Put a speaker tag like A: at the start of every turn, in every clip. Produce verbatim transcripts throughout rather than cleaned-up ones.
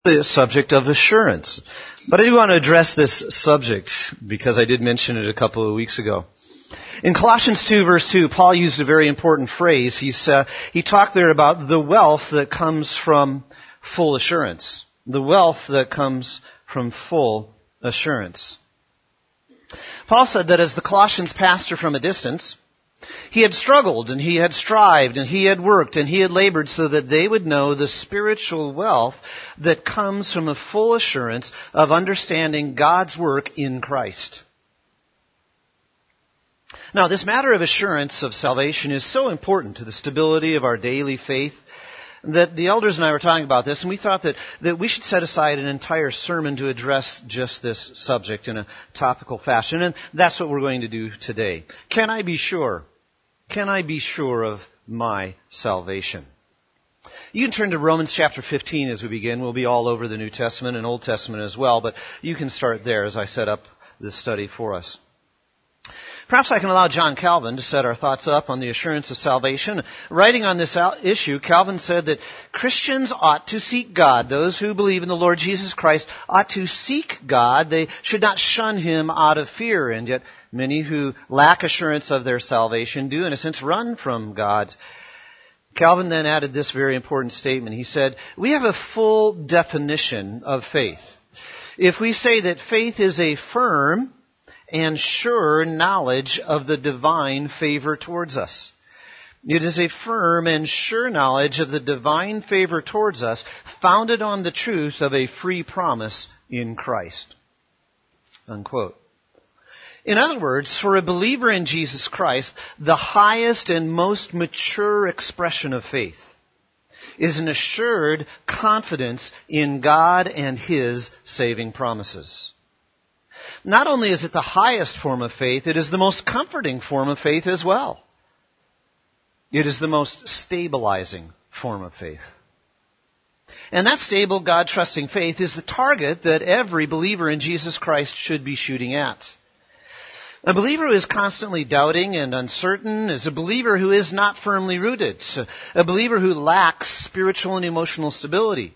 A: The subject of assurance. But I do want to address this subject because I did mention it a couple of weeks ago. In Colossians two, verse two, Paul used a very important phrase. He's, uh, he talked there about the wealth that comes from full assurance. The wealth that comes from full assurance. Paul said that as the Colossians pastor from a distance, he had struggled and he had strived and he had worked and he had labored so that they would know the spiritual wealth that comes from a full assurance of understanding God's work in Christ. Now, this matter of assurance of salvation is so important to the stability of our daily faith that the elders and I were talking about this, and we thought that, that we should set aside an entire sermon to address just this subject in a topical fashion, and that's what we're going to do today. Can I be sure? Can I be sure of my salvation? You can turn to Romans chapter fifteen as we begin. We'll be all over the New Testament and Old Testament as well, but you can start there as I set up this study for us. Perhaps I can allow John Calvin to set our thoughts up on the assurance of salvation. Writing on this issue, Calvin said that Christians ought to seek God. Those who believe in the Lord Jesus Christ ought to seek God. They should not shun Him out of fear. And yet many who lack assurance of their salvation do, in a sense, run from God. Calvin then added this very important statement. He said, we have a full definition of faith. If we say that faith is a firm and sure knowledge of the divine favor towards us. It is a firm and sure knowledge of the divine favor towards us, founded on the truth of a free promise in Christ. Unquote. In other words, for a believer in Jesus Christ, the highest and most mature expression of faith is an assured confidence in God and His saving promises. Not only is it the highest form of faith, it is the most comforting form of faith as well. It is the most stabilizing form of faith. And that stable, God-trusting faith is the target that every believer in Jesus Christ should be shooting at. A believer who is constantly doubting and uncertain is a believer who is not firmly rooted, a believer who lacks spiritual and emotional stability.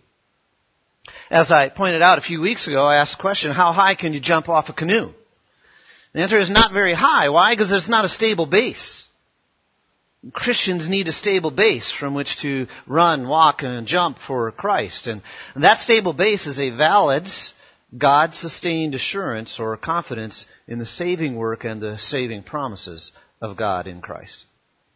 A: As I pointed out a few weeks ago, I asked the question, how high can you jump off a canoe? The answer is not very high. Why? Because there's not a stable base. Christians need a stable base from which to run, walk, and jump for Christ. And that stable base is a valid, God-sustained assurance or confidence in the saving work and the saving promises of God in Christ.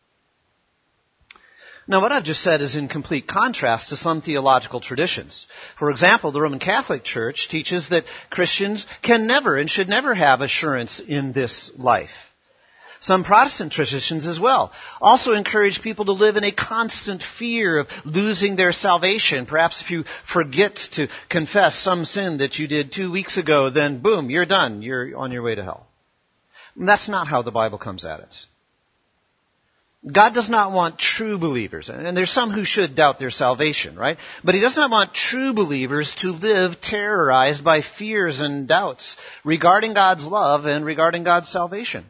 A: Now, what I've just said is in complete contrast to some theological traditions. For example, the Roman Catholic Church teaches that Christians can never and should never have assurance in this life. Some Protestant traditions as well also encourage people to live in a constant fear of losing their salvation. Perhaps if you forget to confess some sin that you did two weeks ago, then boom, you're done. You're on your way to hell. And that's not how the Bible comes at it. God does not want true believers, and there's some who should doubt their salvation, right? But He does not want true believers to live terrorized by fears and doubts regarding God's love and regarding God's salvation.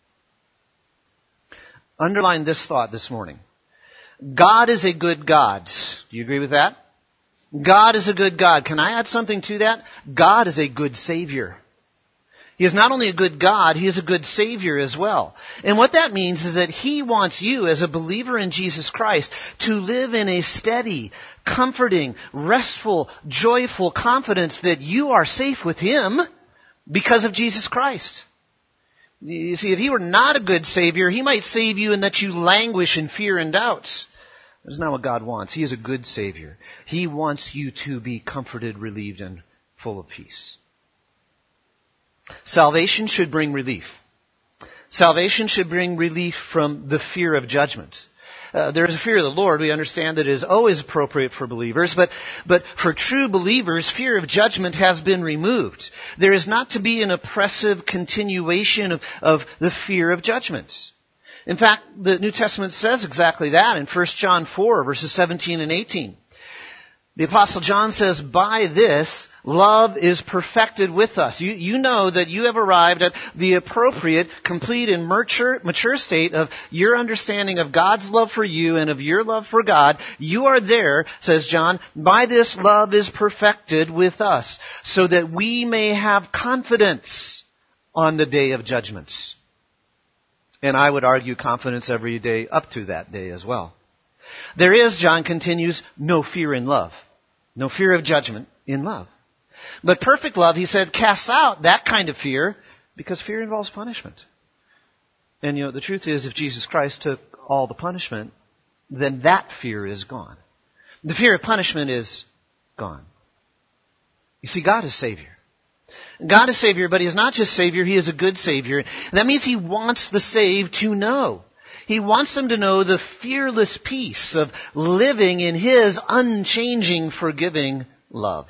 A: Underline this thought this morning. God is a good God. Do you agree with that? God is a good God. Can I add something to that? God is a good Savior. He is not only a good God, He is a good Savior as well. And what that means is that He wants you as a believer in Jesus Christ to live in a steady, comforting, restful, joyful confidence that you are safe with Him because of Jesus Christ. You see, if He were not a good Savior, He might save you and let you languish in fear and doubts. That's not what God wants. He is a good Savior. He wants you to be comforted, relieved, and full of peace. Salvation should bring relief. Salvation should bring relief from the fear of judgment. Uh, there is a fear of the Lord. We understand that it is always appropriate for believers, but, but for true believers, fear of judgment has been removed. There is not to be an oppressive continuation of, of the fear of judgment. In fact, the New Testament says exactly that in First John four, verses seventeen and eighteen. The Apostle John says, by this, love is perfected with us. You, you know that you have arrived at the appropriate, complete, and mature, mature state of your understanding of God's love for you and of your love for God. You are there, says John, by this love is perfected with us, so that we may have confidence on the day of judgments. And I would argue confidence every day up to that day as well. There is, John continues, no fear in love. No fear of judgment in love. But perfect love, he said, casts out that kind of fear because fear involves punishment. And you know, the truth is, if Jesus Christ took all the punishment, then that fear is gone. The fear of punishment is gone. You see, God is Savior. God is Savior, but He is not just Savior, He is a good Savior. And that means He wants the saved to know. He wants them to know the fearless peace of living in His unchanging, forgiving love.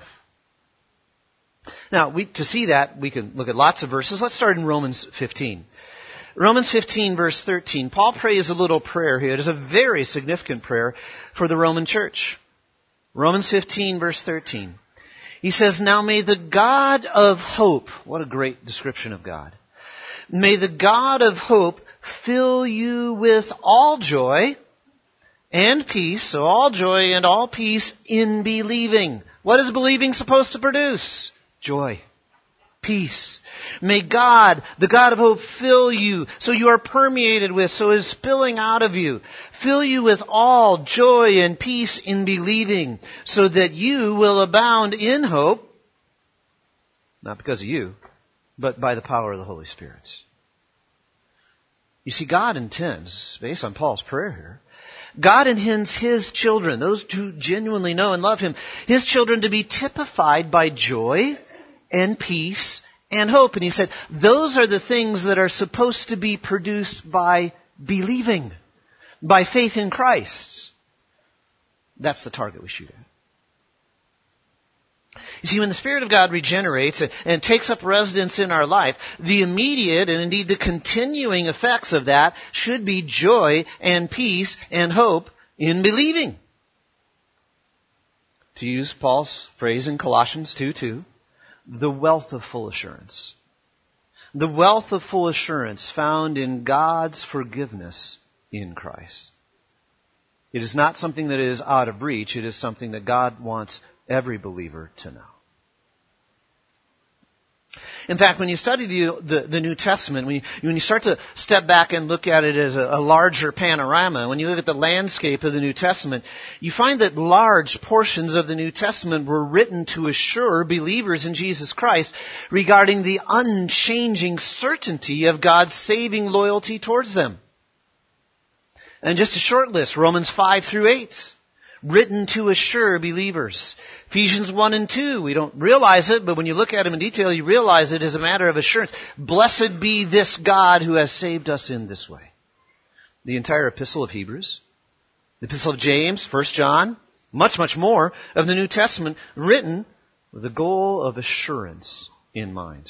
A: Now, we, to see that, we can look at lots of verses. Let's start in Romans fifteen. Romans fifteen, verse thirteen. Paul prays a little prayer here. It is a very significant prayer for the Roman church. Romans fifteen, verse thirteen. He says, now may the God of hope, what a great description of God. May the God of hope fill you with all joy and peace, so all joy and all peace in believing. What is believing supposed to produce? Joy. Peace. May God, the God of hope, fill you so you are permeated with, so is spilling out of you. Fill you with all joy and peace in believing, so that you will abound in hope, not because of you, but by the power of the Holy Spirit. You see, God intends, based on Paul's prayer here, God intends His children, those who genuinely know and love Him, His children to be typified by joy and peace and hope. And He said, those are the things that are supposed to be produced by believing, by faith in Christ. That's the target we shoot at. You see, when the Spirit of God regenerates and takes up residence in our life, the immediate and indeed the continuing effects of that should be joy and peace and hope in believing. To use Paul's phrase in Colossians two two, the wealth of full assurance. The wealth of full assurance found in God's forgiveness in Christ. It is not something that is out of reach. It is something that God wants every believer to know. In fact, when you study the, the, the New Testament, when you, when you start to step back and look at it as a, a larger panorama, when you look at the landscape of the New Testament, you find that large portions of the New Testament were written to assure believers in Jesus Christ regarding the unchanging certainty of God's saving loyalty towards them. And just a short list, Romans five through eight. Written to assure believers. Ephesians one and two, we don't realize it, but when you look at them in detail, you realize it is a matter of assurance. Blessed be this God who has saved us in this way. The entire epistle of Hebrews, the epistle of James, First John, much, much more of the New Testament written with the goal of assurance in mind.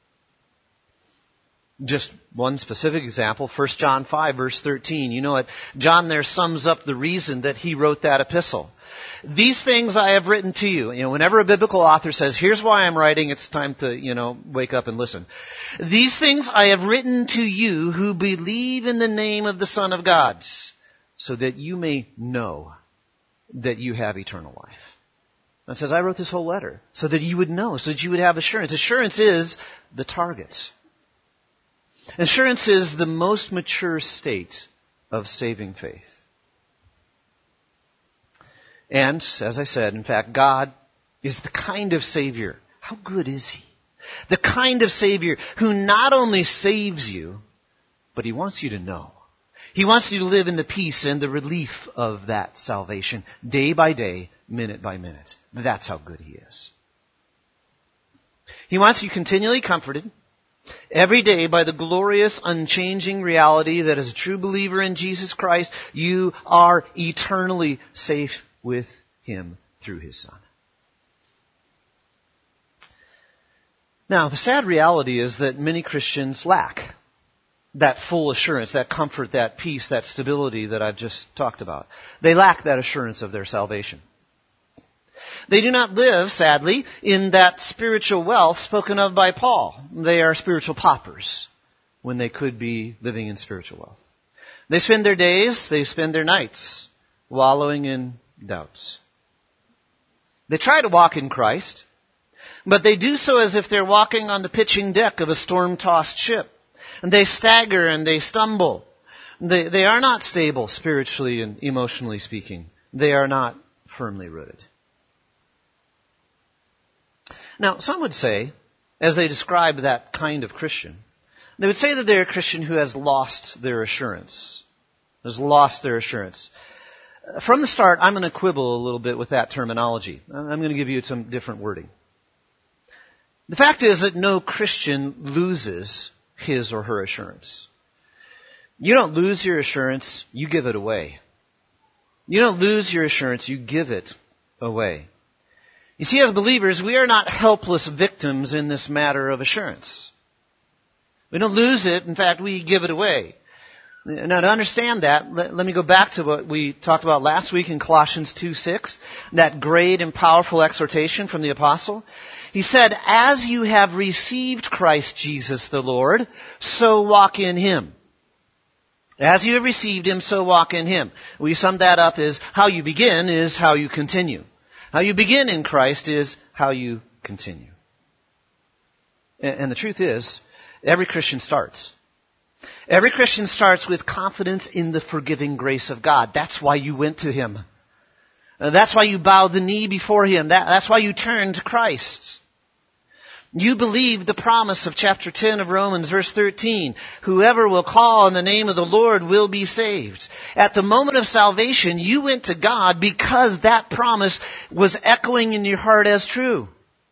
A: Just one specific example, First John five, verse thirteen. You know it. John there sums up the reason that he wrote that epistle. These things I have written to you. You know, whenever a biblical author says, here's why I'm writing, it's time to, you know, wake up and listen. These things I have written to you who believe in the name of the Son of God, so that you may know that you have eternal life. And it says, I wrote this whole letter so that you would know, so that you would have assurance. Assurance is the target. Assurance is the most mature state of saving faith. And, as I said, in fact, God is the kind of Savior. How good is He? The kind of Savior who not only saves you, but He wants you to know. He wants you to live in the peace and the relief of that salvation, day by day, minute by minute. That's how good He is. He wants you continually comforted, every day by the glorious, unchanging reality that as a true believer in Jesus Christ, you are eternally safe with Him through His Son. Now, the sad reality is that many Christians lack that full assurance, that comfort, that peace, that stability that I've just talked about. They lack that assurance of their salvation. They do not live, sadly, in that spiritual wealth spoken of by Paul. They are spiritual paupers when they could be living in spiritual wealth. They spend their days, they spend their nights wallowing in doubts. They try to walk in Christ, but they do so as if they're walking on the pitching deck of a storm-tossed ship. And they stagger and they stumble. They, they are not stable spiritually and emotionally speaking. They are not firmly rooted. Now, some would say, as they describe that kind of Christian, they would say that they're a Christian who has lost their assurance. Has lost their assurance. From the start, I'm going to quibble a little bit with that terminology. I'm going to give you some different wording. The fact is that no Christian loses his or her assurance. You don't lose your assurance, you give it away. You don't lose your assurance, you give it away. You see, as believers, we are not helpless victims in this matter of assurance. We don't lose it. In fact, we give it away. Now, to understand that, let, let me go back to what we talked about last week in Colossians two six, that great and powerful exhortation from the apostle. He said, as you have received Christ Jesus the Lord, so walk in Him. As you have received Him, so walk in Him. We sum that up as how you begin is how you continue. How you begin in Christ is how you continue. And, and the truth is, every Christian starts. Every Christian starts with confidence in the forgiving grace of God. That's why you went to Him. Uh, that's why you bowed the knee before Him. That, that's why you turned to Christ. You believe the promise of chapter ten of Romans, verse thirteen. Whoever will call on the name of the Lord will be saved. At the moment of salvation, you went to God because that promise was echoing in your heart as true.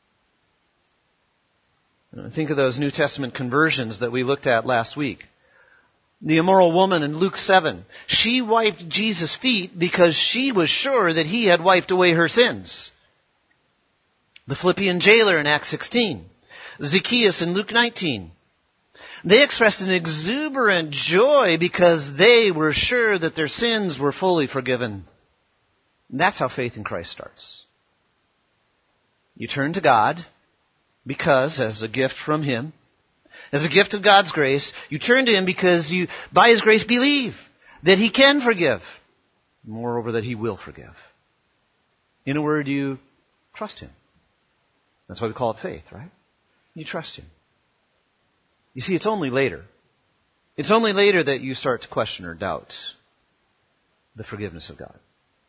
A: Think of those New Testament conversions that we looked at last week. The immoral woman in Luke seven. She wiped Jesus' feet because she was sure that He had wiped away her sins. The Philippian jailer in Acts sixteen. Zacchaeus in Luke nineteen. They expressed an exuberant joy because they were sure that their sins were fully forgiven. And that's how faith in Christ starts. You turn to God because, as a gift from Him, as a gift of God's grace, you turn to Him because you, by His grace, believe that He can forgive. Moreover, that He will forgive. In a word, you trust Him. That's why we call it faith, right? You trust Him. You see, it's only later. It's only later that you start to question or doubt the forgiveness of God.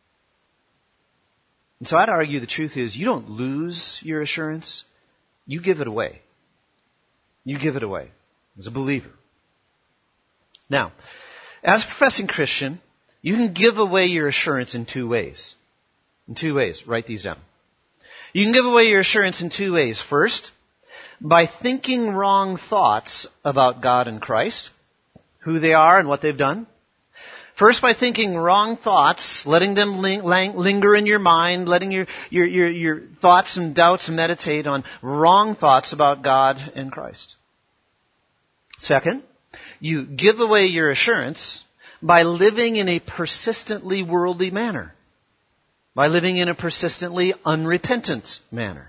A: And so I'd argue the truth is you don't lose your assurance. You give it away. You give it away as a believer. Now, as a professing Christian, you can give away your assurance in two ways. In two ways. Write these down. You can give away your assurance in two ways. First, by thinking wrong thoughts about God and Christ, who they are and what they've done. First, by thinking wrong thoughts, letting them ling- lang- linger in your mind, letting your, your, your, your thoughts and doubts meditate on wrong thoughts about God and Christ. Second, you give away your assurance by living in a persistently worldly manner. By living in a persistently unrepentant manner.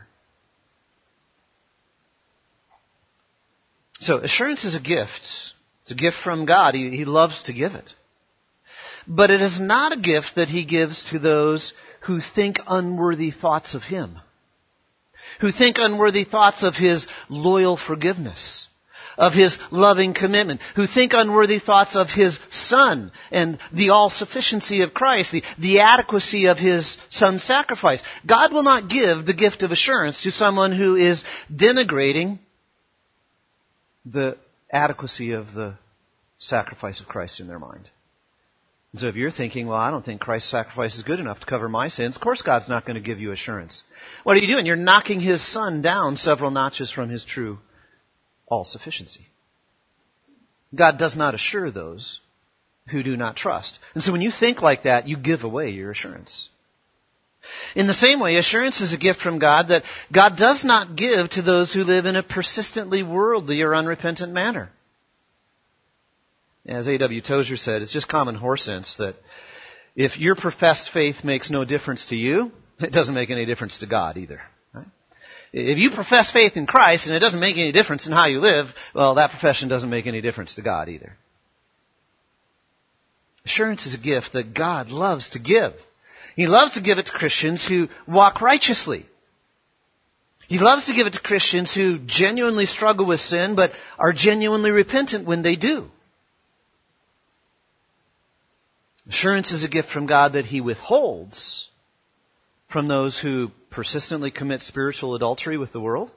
A: So, assurance is a gift. It's a gift from God. He, he loves to give it. But it is not a gift that He gives to those who think unworthy thoughts of Him. Who think unworthy thoughts of His loyal forgiveness. Of His loving commitment. Who think unworthy thoughts of His Son and the all-sufficiency of Christ. The, the adequacy of His Son's sacrifice. God will not give the gift of assurance to someone who is denigrating the adequacy of the sacrifice of Christ in their mind. And so if you're thinking, well, I don't think Christ's sacrifice is good enough to cover my sins, of course God's not going to give you assurance. What are you doing? You're knocking His Son down several notches from His true all-sufficiency. God does not assure those who do not trust. And so when you think like that, you give away your assurance. In the same way, assurance is a gift from God that God does not give to those who live in a persistently worldly or unrepentant manner. As A W Tozer said, it's just common horse sense that if your professed faith makes no difference to you, it doesn't make any difference to God either. Right? If you profess faith in Christ and it doesn't make any difference in how you live, well, that profession doesn't make any difference to God either. Assurance is a gift that God loves to give. He loves to give it to Christians who walk righteously. He loves to give it to Christians who genuinely struggle with sin but are genuinely repentant when they do. Assurance is a gift from God that He withholds from those who persistently commit spiritual adultery with the world,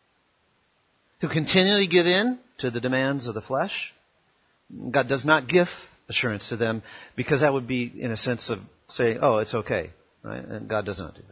A: who continually give in to the demands of the flesh. God does not give assurance to them because that would be in a sense of saying, oh, it's okay. Right? And God does not do that.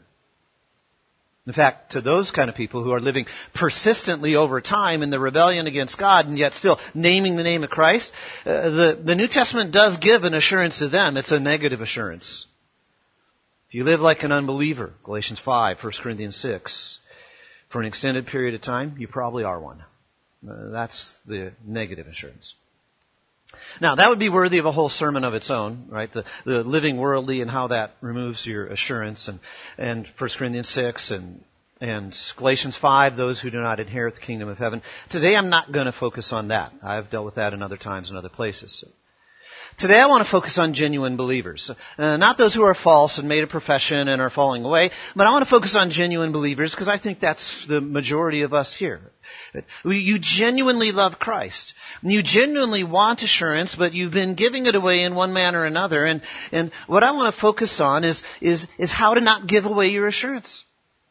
A: In fact, to those kind of people who are living persistently over time in the rebellion against God and yet still naming the name of Christ, uh, the, the New Testament does give an assurance to them. It's a negative assurance. If you live like an unbeliever, Galatians five, First Corinthians six, for an extended period of time, you probably are one. Uh, that's the negative assurance. Now, that would be worthy of a whole sermon of its own, right? The, the living worldly and how that removes your assurance, and, and First Corinthians six and, and Galatians five, those who do not inherit the kingdom of heaven. Today, I'm not going to focus on that. I've dealt with that in other times and other places. So, today, I want to focus on genuine believers. Uh, not those who are false and made a profession and are falling away, but I want to focus on genuine believers because I think that's the majority of us here. You genuinely love Christ. You genuinely want assurance, but you've been giving it away in one manner or another. And, and what I want to focus on is, is, is how to not give away your assurance.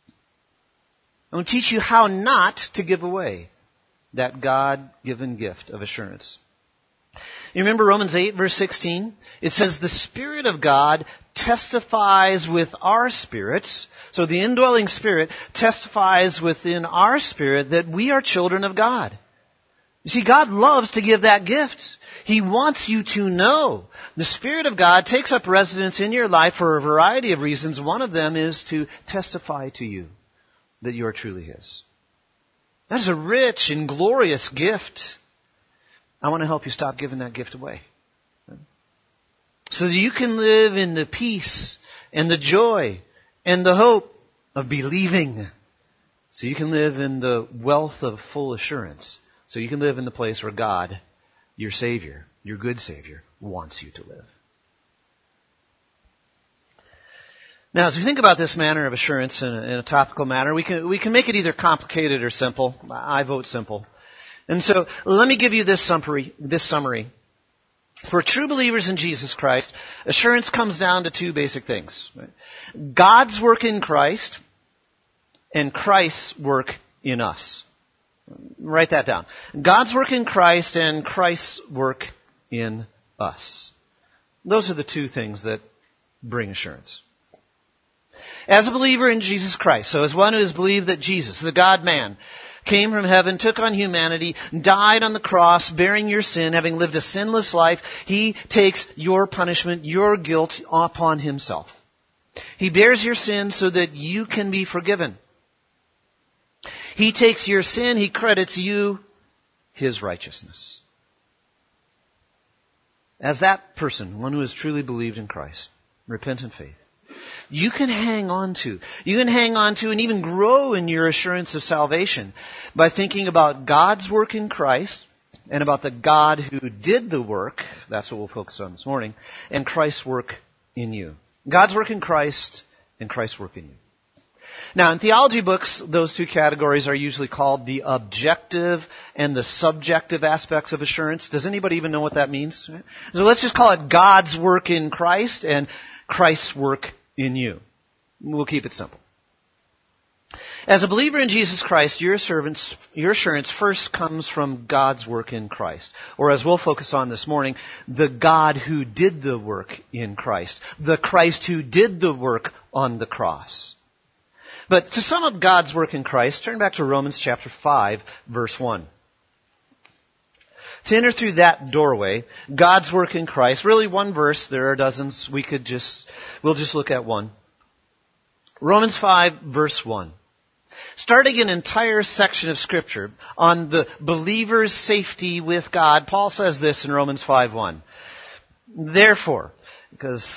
A: I want to teach you how not to give away that God-given gift of assurance. You remember Romans eight, verse sixteen? It says, the Spirit of God testifies with our spirits. So the indwelling Spirit testifies within our spirit that we are children of God. You see, God loves to give that gift. He wants you to know. The Spirit of God takes up residence in your life for a variety of reasons. One of them is to testify to you that you are truly His. That is a rich and glorious gift. I want to help you stop giving that gift away, so that you can live in the peace and the joy and the hope of believing. So you can live in the wealth of full assurance. So you can live in the place where God, your Savior, your good Savior, wants you to live. Now, as we think about this manner of assurance in a, in a topical manner, we can we can make it either complicated or simple. I vote simple. And so, let me give you this summary. This summary. For true believers in Jesus Christ, assurance comes down to two basic things. Right? God's work in Christ and Christ's work in us. Write that down. God's work in Christ and Christ's work in us. Those are the two things that bring assurance. As a believer in Jesus Christ, so as one who has believed that Jesus, the God-man, came from heaven, took on humanity, died on the cross, bearing your sin, having lived a sinless life, He takes your punishment, your guilt upon Himself. He bears your sin so that you can be forgiven. He takes your sin, He credits you His righteousness. As that person, one who has truly believed in Christ, repentant faith, you can hang on to, you can hang on to and even grow in your assurance of salvation by thinking about God's work in Christ and about the God who did the work, that's what we'll focus on this morning, and Christ's work in you. God's work in Christ and Christ's work in you. Now, in theology books, those two categories are usually called the objective and the subjective aspects of assurance. Does anybody even know what that means? So let's just call it God's work in Christ and Christ's work in you. We'll keep it simple. As a believer in Jesus Christ, your assurance, your assurance first comes from God's work in Christ. Or as we'll focus on this morning, the God who did the work in Christ. The Christ who did the work on the cross. But to sum up God's work in Christ, turn back to Romans chapter five, verse one. To enter through that doorway, God's work in Christ, really one verse, there are dozens, we could just, we'll just look at one. Romans five, verse one. Starting an entire section of Scripture on the believer's safety with God, Paul says this in Romans five one. Therefore, because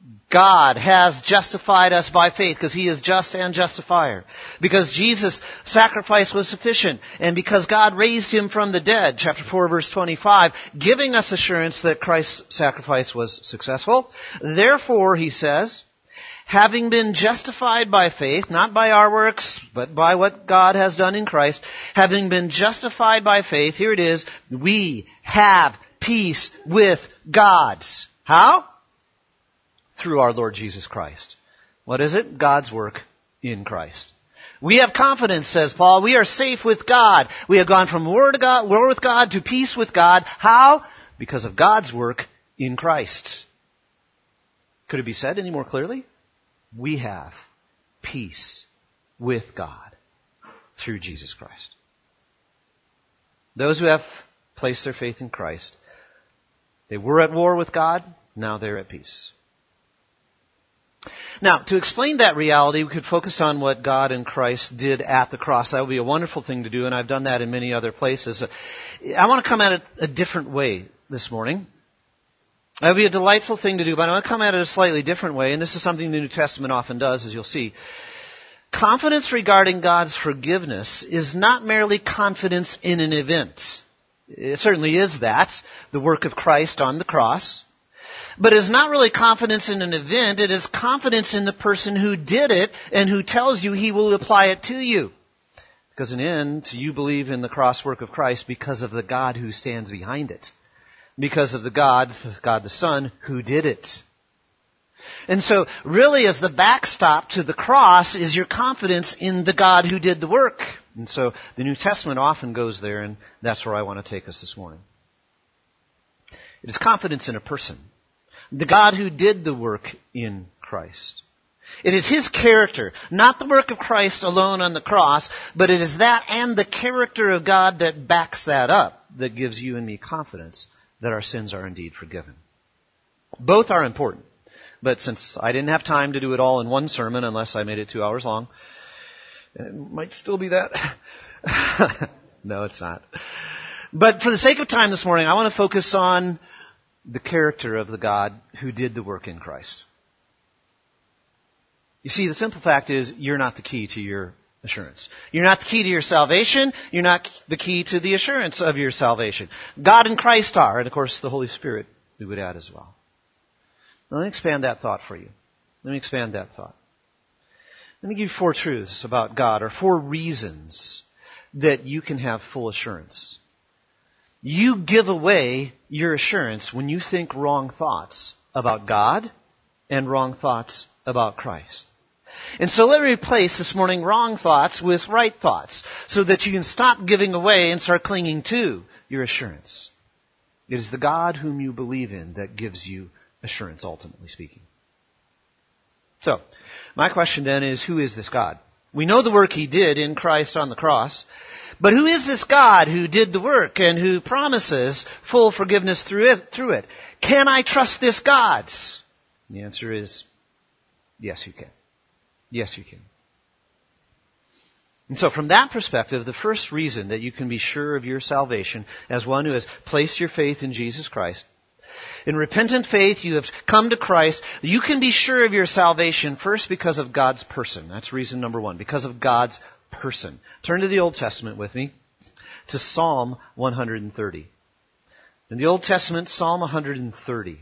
A: God has justified us by faith because He is just and justifier. Because Jesus' sacrifice was sufficient. And because God raised Him from the dead, chapter four, verse twenty-five, giving us assurance that Christ's sacrifice was successful. Therefore, he says, having been justified by faith, not by our works, but by what God has done in Christ, having been justified by faith, here it is, we have peace with God. How? Through our Lord Jesus Christ. What is it? God's work in Christ. We have confidence, says Paul. We are safe with God. We have gone from war to God, war with God to peace with God. How? Because of God's work in Christ. Could it be said any more clearly? We have peace with God through Jesus Christ. Those who have placed their faith in Christ, they were at war with God, now they're at peace. Now, to explain that reality, we could focus on what God and Christ did at the cross. That would be a wonderful thing to do, and I've done that in many other places. I want to come at it a different way this morning. That would be a delightful thing to do, but I want to come at it a slightly different way, and this is something the New Testament often does, as you'll see. Confidence regarding God's forgiveness is not merely confidence in an event. It certainly is that, the work of Christ on the cross. But it is not really confidence in an event, it is confidence in the person who did it and who tells you He will apply it to you. Because in the end, you believe in the cross work of Christ because of the God who stands behind it. Because of the God, God the Son, who did it. And so, really, as the backstop to the cross is your confidence in the God who did the work. And so, the New Testament often goes there, and that's where I want to take us this morning. It is confidence in a person. The God who did the work in Christ. It is His character, not the work of Christ alone on the cross, but it is that and the character of God that backs that up that gives you and me confidence that our sins are indeed forgiven. Both are important. But since I didn't have time to do it all in one sermon, unless I made it two hours long, it might still be that. No, it's not. But for the sake of time this morning, I want to focus on the character of the God who did the work in Christ. You see, the simple fact is, you're not the key to your assurance. You're not the key to your salvation. You're not the key to the assurance of your salvation. God and Christ are, and of course the Holy Spirit we would add as well. Now, let me expand that thought for you. Let me expand that thought. Let me give you four truths about God, or four reasons that you can have full assurance. You give away your assurance when you think wrong thoughts about God and wrong thoughts about Christ. And so let me replace this morning wrong thoughts with right thoughts so that you can stop giving away and start clinging to your assurance. It is the God whom you believe in that gives you assurance, ultimately speaking. So, my question then is, who is this God? We know the work He did in Christ on the cross. But who is this God who did the work and who promises full forgiveness through it? Through it? Can I trust this God? And the answer is, yes, you can. Yes, you can. And so from that perspective, the first reason that you can be sure of your salvation as one who has placed your faith in Jesus Christ, in repentant faith, you have come to Christ, you can be sure of your salvation first because of God's person. That's reason number one, because of God's person. Turn to the Old Testament with me, to Psalm one hundred thirty. In the Old Testament, Psalm one hundred thirty.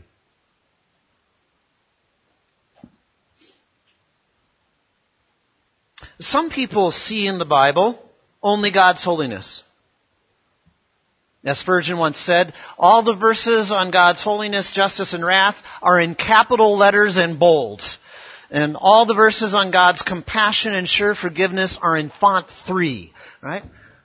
A: Some people see in the Bible only God's holiness. As Spurgeon once said, all the verses on God's holiness, justice, and wrath are in capital letters and bold. And all the verses on God's compassion and sure forgiveness are in font three. Right?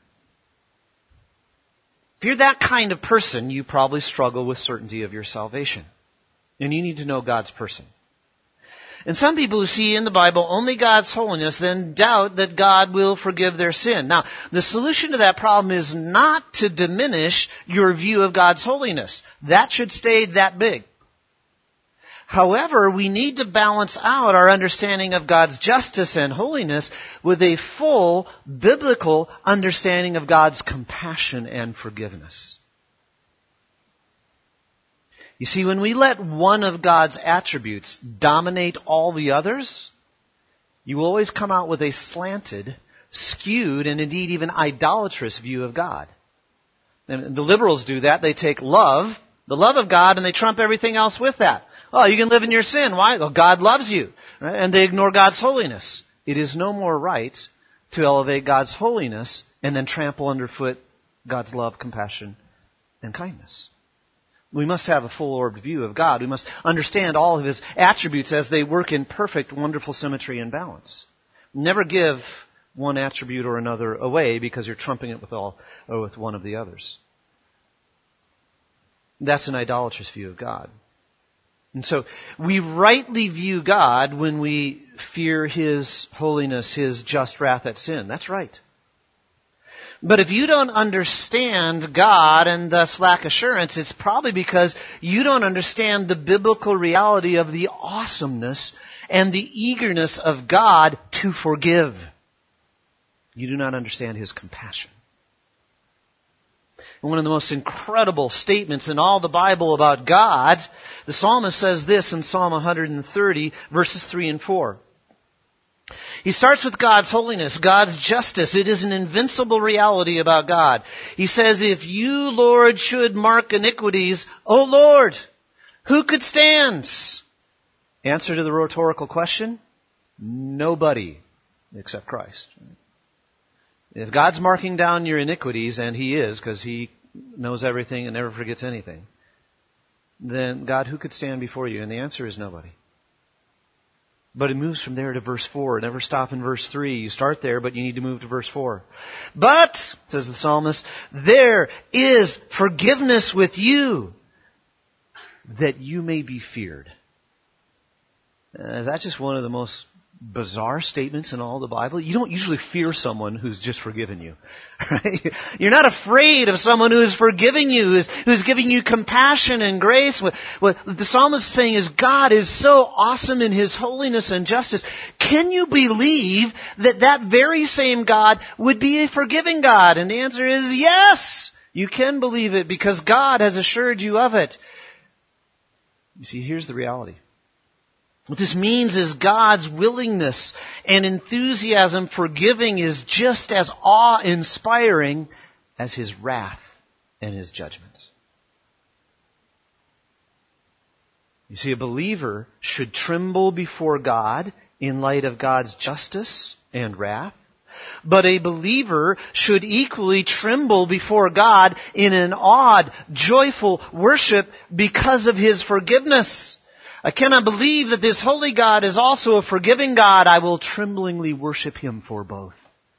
A: If you're that kind of person, you probably struggle with certainty of your salvation. And you need to know God's person. And some people who see in the Bible only God's holiness then doubt that God will forgive their sin. Now, the solution to that problem is not to diminish your view of God's holiness. That should stay that big. However, we need to balance out our understanding of God's justice and holiness with a full biblical understanding of God's compassion and forgiveness. You see, when we let one of God's attributes dominate all the others, you will always come out with a slanted, skewed, and indeed even idolatrous view of God. And the liberals do that. They take love, the love of God, and they trump everything else with that. Oh, you can live in your sin. Why? Well, God loves you. Right? And they ignore God's holiness. It is no more right to elevate God's holiness and then trample underfoot God's love, compassion, and kindness. We must have a full-orbed view of God. We must understand all of His attributes as they work in perfect, wonderful symmetry and balance. Never give one attribute or another away because you're trumping it with all or with one of the others. That's an idolatrous view of God. And so we rightly view God when we fear His holiness, His just wrath at sin. That's right. But if you don't understand God and thus lack assurance, it's probably because you don't understand the biblical reality of the awesomeness and the eagerness of God to forgive. You do not understand His compassion. And one of the most incredible statements in all the Bible about God, the psalmist says this in Psalm one thirty, verses three and four. He starts with God's holiness, God's justice. It is an invincible reality about God. He says, if you, Lord, should mark iniquities, O Lord, who could stand? Answer to the rhetorical question, nobody except Christ. If God's marking down your iniquities, and He is, because He knows everything and never forgets anything, then God, who could stand before you? And the answer is nobody. But it moves from there to verse four. Never stop in verse three. You start there, but you need to move to verse four. But, says the psalmist, there is forgiveness with you, that you may be feared. Uh, is that just one of the most bizarre statements in all the Bible? You don't usually fear someone who's just forgiven you. Right? You're not afraid of someone who is forgiving you, who's, who's giving you compassion and grace. What, what the psalmist is saying is God is so awesome in His holiness and justice. Can you believe that that very same God would be a forgiving God? And the answer is yes. You can believe it because God has assured you of it. You see, here's the reality. What this means is God's willingness and enthusiasm for giving is just as awe-inspiring as His wrath and His judgment. You see, a believer should tremble before God in light of God's justice and wrath, but a believer should equally tremble before God in an awed, joyful worship because of His forgiveness. I cannot believe that this holy God is also a forgiving God. I will tremblingly worship Him for both.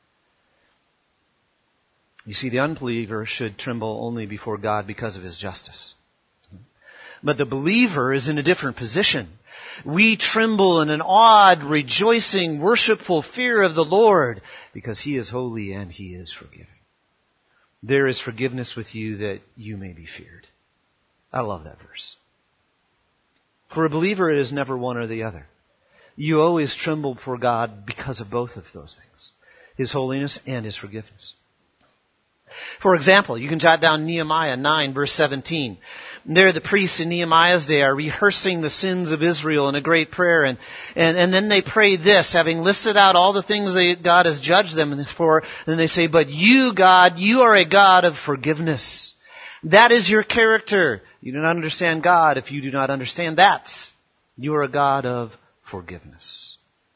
A: You see, the unbeliever should tremble only before God because of His justice. But the believer is in a different position. We tremble in an awed, rejoicing, worshipful fear of the Lord because He is holy and He is forgiving. There is forgiveness with you that you may be feared. I love that verse. For a believer, it is never one or the other. You always tremble before God because of both of those things. His holiness and His forgiveness. For example, you can jot down Nehemiah nine, verse seventeen. There the priests in Nehemiah's day are rehearsing the sins of Israel in a great prayer. And, and, and then they pray this, having listed out all the things that God has judged them for. And they say, but you, God, you are a God of forgiveness. That is your character. You do not understand God if you do not understand that. You are a God of forgiveness.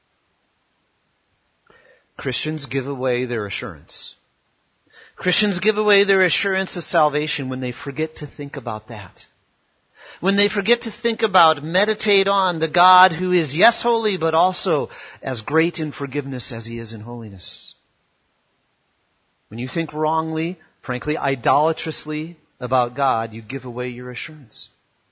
A: Christians give away their assurance. Christians give away their assurance of salvation when they forget to think about that. When they forget to think about, meditate on the God who is, yes, holy, but also as great in forgiveness as He is in holiness. When you think wrongly, frankly, idolatrously about God, you give away your assurance.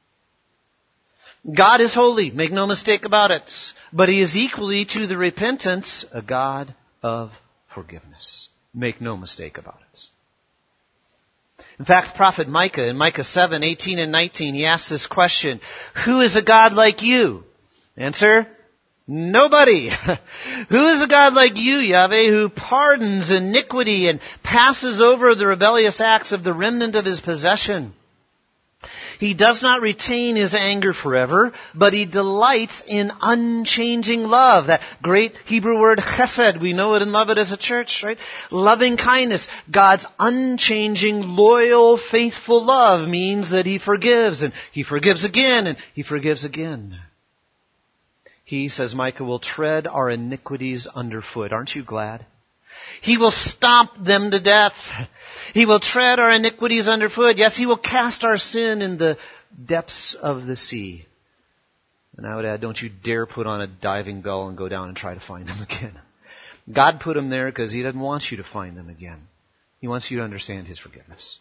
A: God is holy, make no mistake about it. But He is equally to the repentant a God of forgiveness. Make no mistake about it. In fact, prophet Micah, in Micah seven, eighteen and nineteen, he asks this question, who is a God like you? Answer, nobody. Who is a God like you, Yahweh, who pardons iniquity and passes over the rebellious acts of the remnant of His possession? He does not retain His anger forever, but He delights in unchanging love. That great Hebrew word chesed, we know it and love it as a church, right? Loving kindness. God's unchanging, loyal, faithful love means that He forgives, and He forgives again, and He forgives again. He, says Micah, will tread our iniquities underfoot. Aren't you glad? He will stomp them to death. He will tread our iniquities underfoot. Yes, He will cast our sin in the depths of the sea. And I would add, don't you dare put on a diving bell and go down and try to find them again. God put them there because He doesn't want you to find them again. He wants you to understand His forgiveness.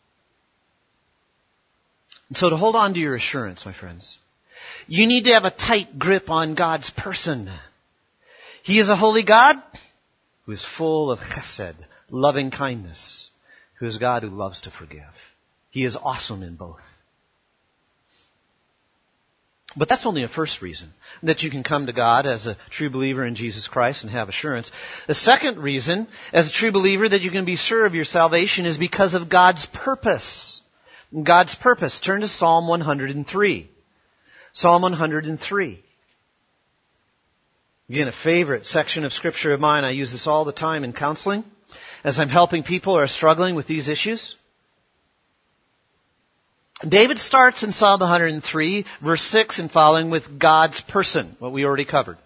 A: And so to hold on to your assurance, my friends, you need to have a tight grip on God's person. He is a holy God who is full of chesed, loving kindness, who is God who loves to forgive. He is awesome in both. But that's only a first reason that you can come to God as a true believer in Jesus Christ and have assurance. The second reason, as a true believer, that you can be sure of your salvation is because of God's purpose. God's purpose. Turn to Psalm one hundred three. Psalm one hundred three. Again, a favorite section of Scripture of mine. I use this all the time in counseling as I'm helping people who are struggling with these issues. David starts in Psalm one hundred three, verse six and following with God's person, what we already covered.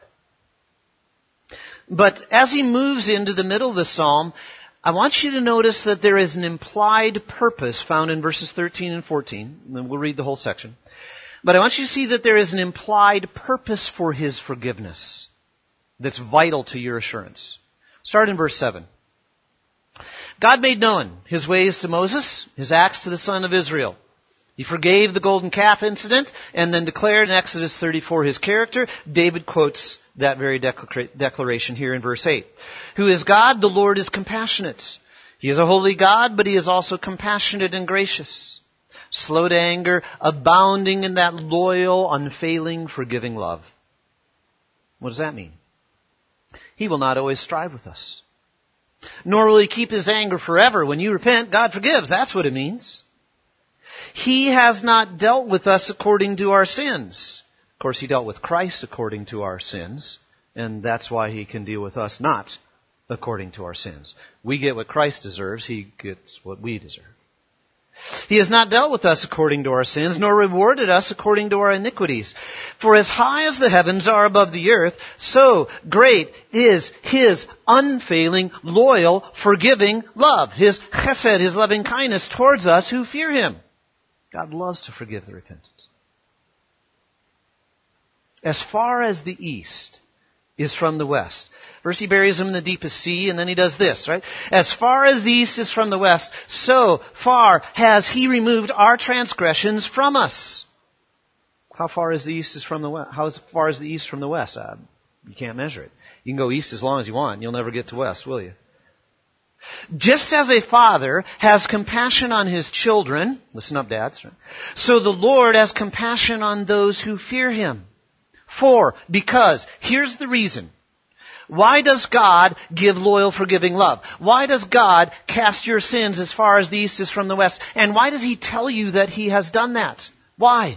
A: But as he moves into the middle of the psalm, I want you to notice that there is an implied purpose found in verses thirteen and fourteen. And then we'll read the whole section. But I want you to see that there is an implied purpose for His forgiveness that's vital to your assurance. Start in verse seven. God made known His ways to Moses, His acts to the son of Israel. He forgave the golden calf incident and then declared in Exodus thirty-four His character. David quotes that very declaration here in verse eight. Who is God? The Lord is compassionate. He is a holy God, but He is also compassionate and gracious. Slow to anger, abounding in that loyal, unfailing, forgiving love. What does that mean? He will not always strive with us. Nor will He keep His anger forever. When you repent, God forgives. That's what it means. He has not dealt with us according to our sins. Of course, He dealt with Christ according to our sins. And that's why He can deal with us not according to our sins. We get what Christ deserves. He gets what we deserve. He has not dealt with us according to our sins, nor rewarded us according to our iniquities. For as high as the heavens are above the earth, so great is His unfailing, loyal, forgiving love. His chesed, His loving kindness towards us who fear Him. God loves to forgive the repentant. As far as the east is from the west. First He buries them in the deepest sea, and then He does this, right? As far as the east is from the west, so far has He removed our transgressions from us. How far is the east is from the west? How far is the east from the west? Uh, you can't measure it. You can go east as long as you want, and you'll never get to west, will you? Just as a father has compassion on his children, listen up, dads, right? So the Lord has compassion on those who fear Him. For, because, here's the reason. Why does God give loyal, forgiving love? Why does God cast your sins as far as the east is from the west? And why does He tell you that He has done that? Why?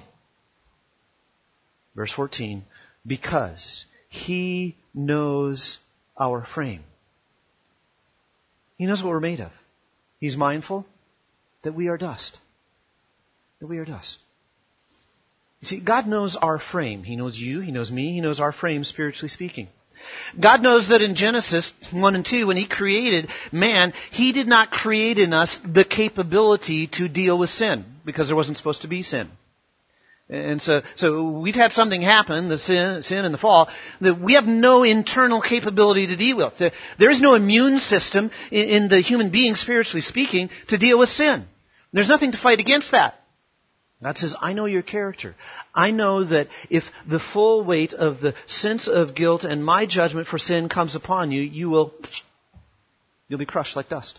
A: Verse fourteen. Because He knows our frame. He knows what we're made of. He's mindful that we are dust. That we are dust. You see, God knows our frame. He knows you, He knows me, He knows our frame, spiritually speaking. God knows that in Genesis one and two, when He created man, He did not create in us the capability to deal with sin, because there wasn't supposed to be sin. And so, so we've had something happen, the sin, sin and the fall, that we have no internal capability to deal with. There, there is no immune system in, in the human being, spiritually speaking, to deal with sin. There's nothing to fight against that. God says, I know your character. I know that if the full weight of the sense of guilt and my judgment for sin comes upon you, you will, you'll be crushed like dust.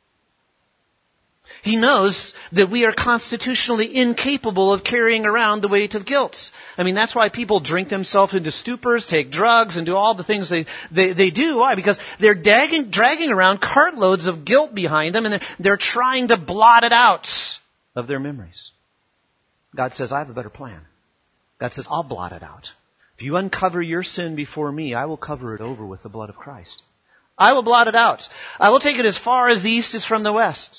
A: He knows that we are constitutionally incapable of carrying around the weight of guilt. I mean, that's why people drink themselves into stupors, take drugs, and do all the things they, they, they do. Why? Because they're dragging, dragging around cartloads of guilt behind them, and they're, they're trying to blot it out of their memories. God says, I have a better plan. God says, I'll blot it out. If you uncover your sin before me, I will cover it over with the blood of Christ. I will blot it out. I will take it as far as the east is from the west.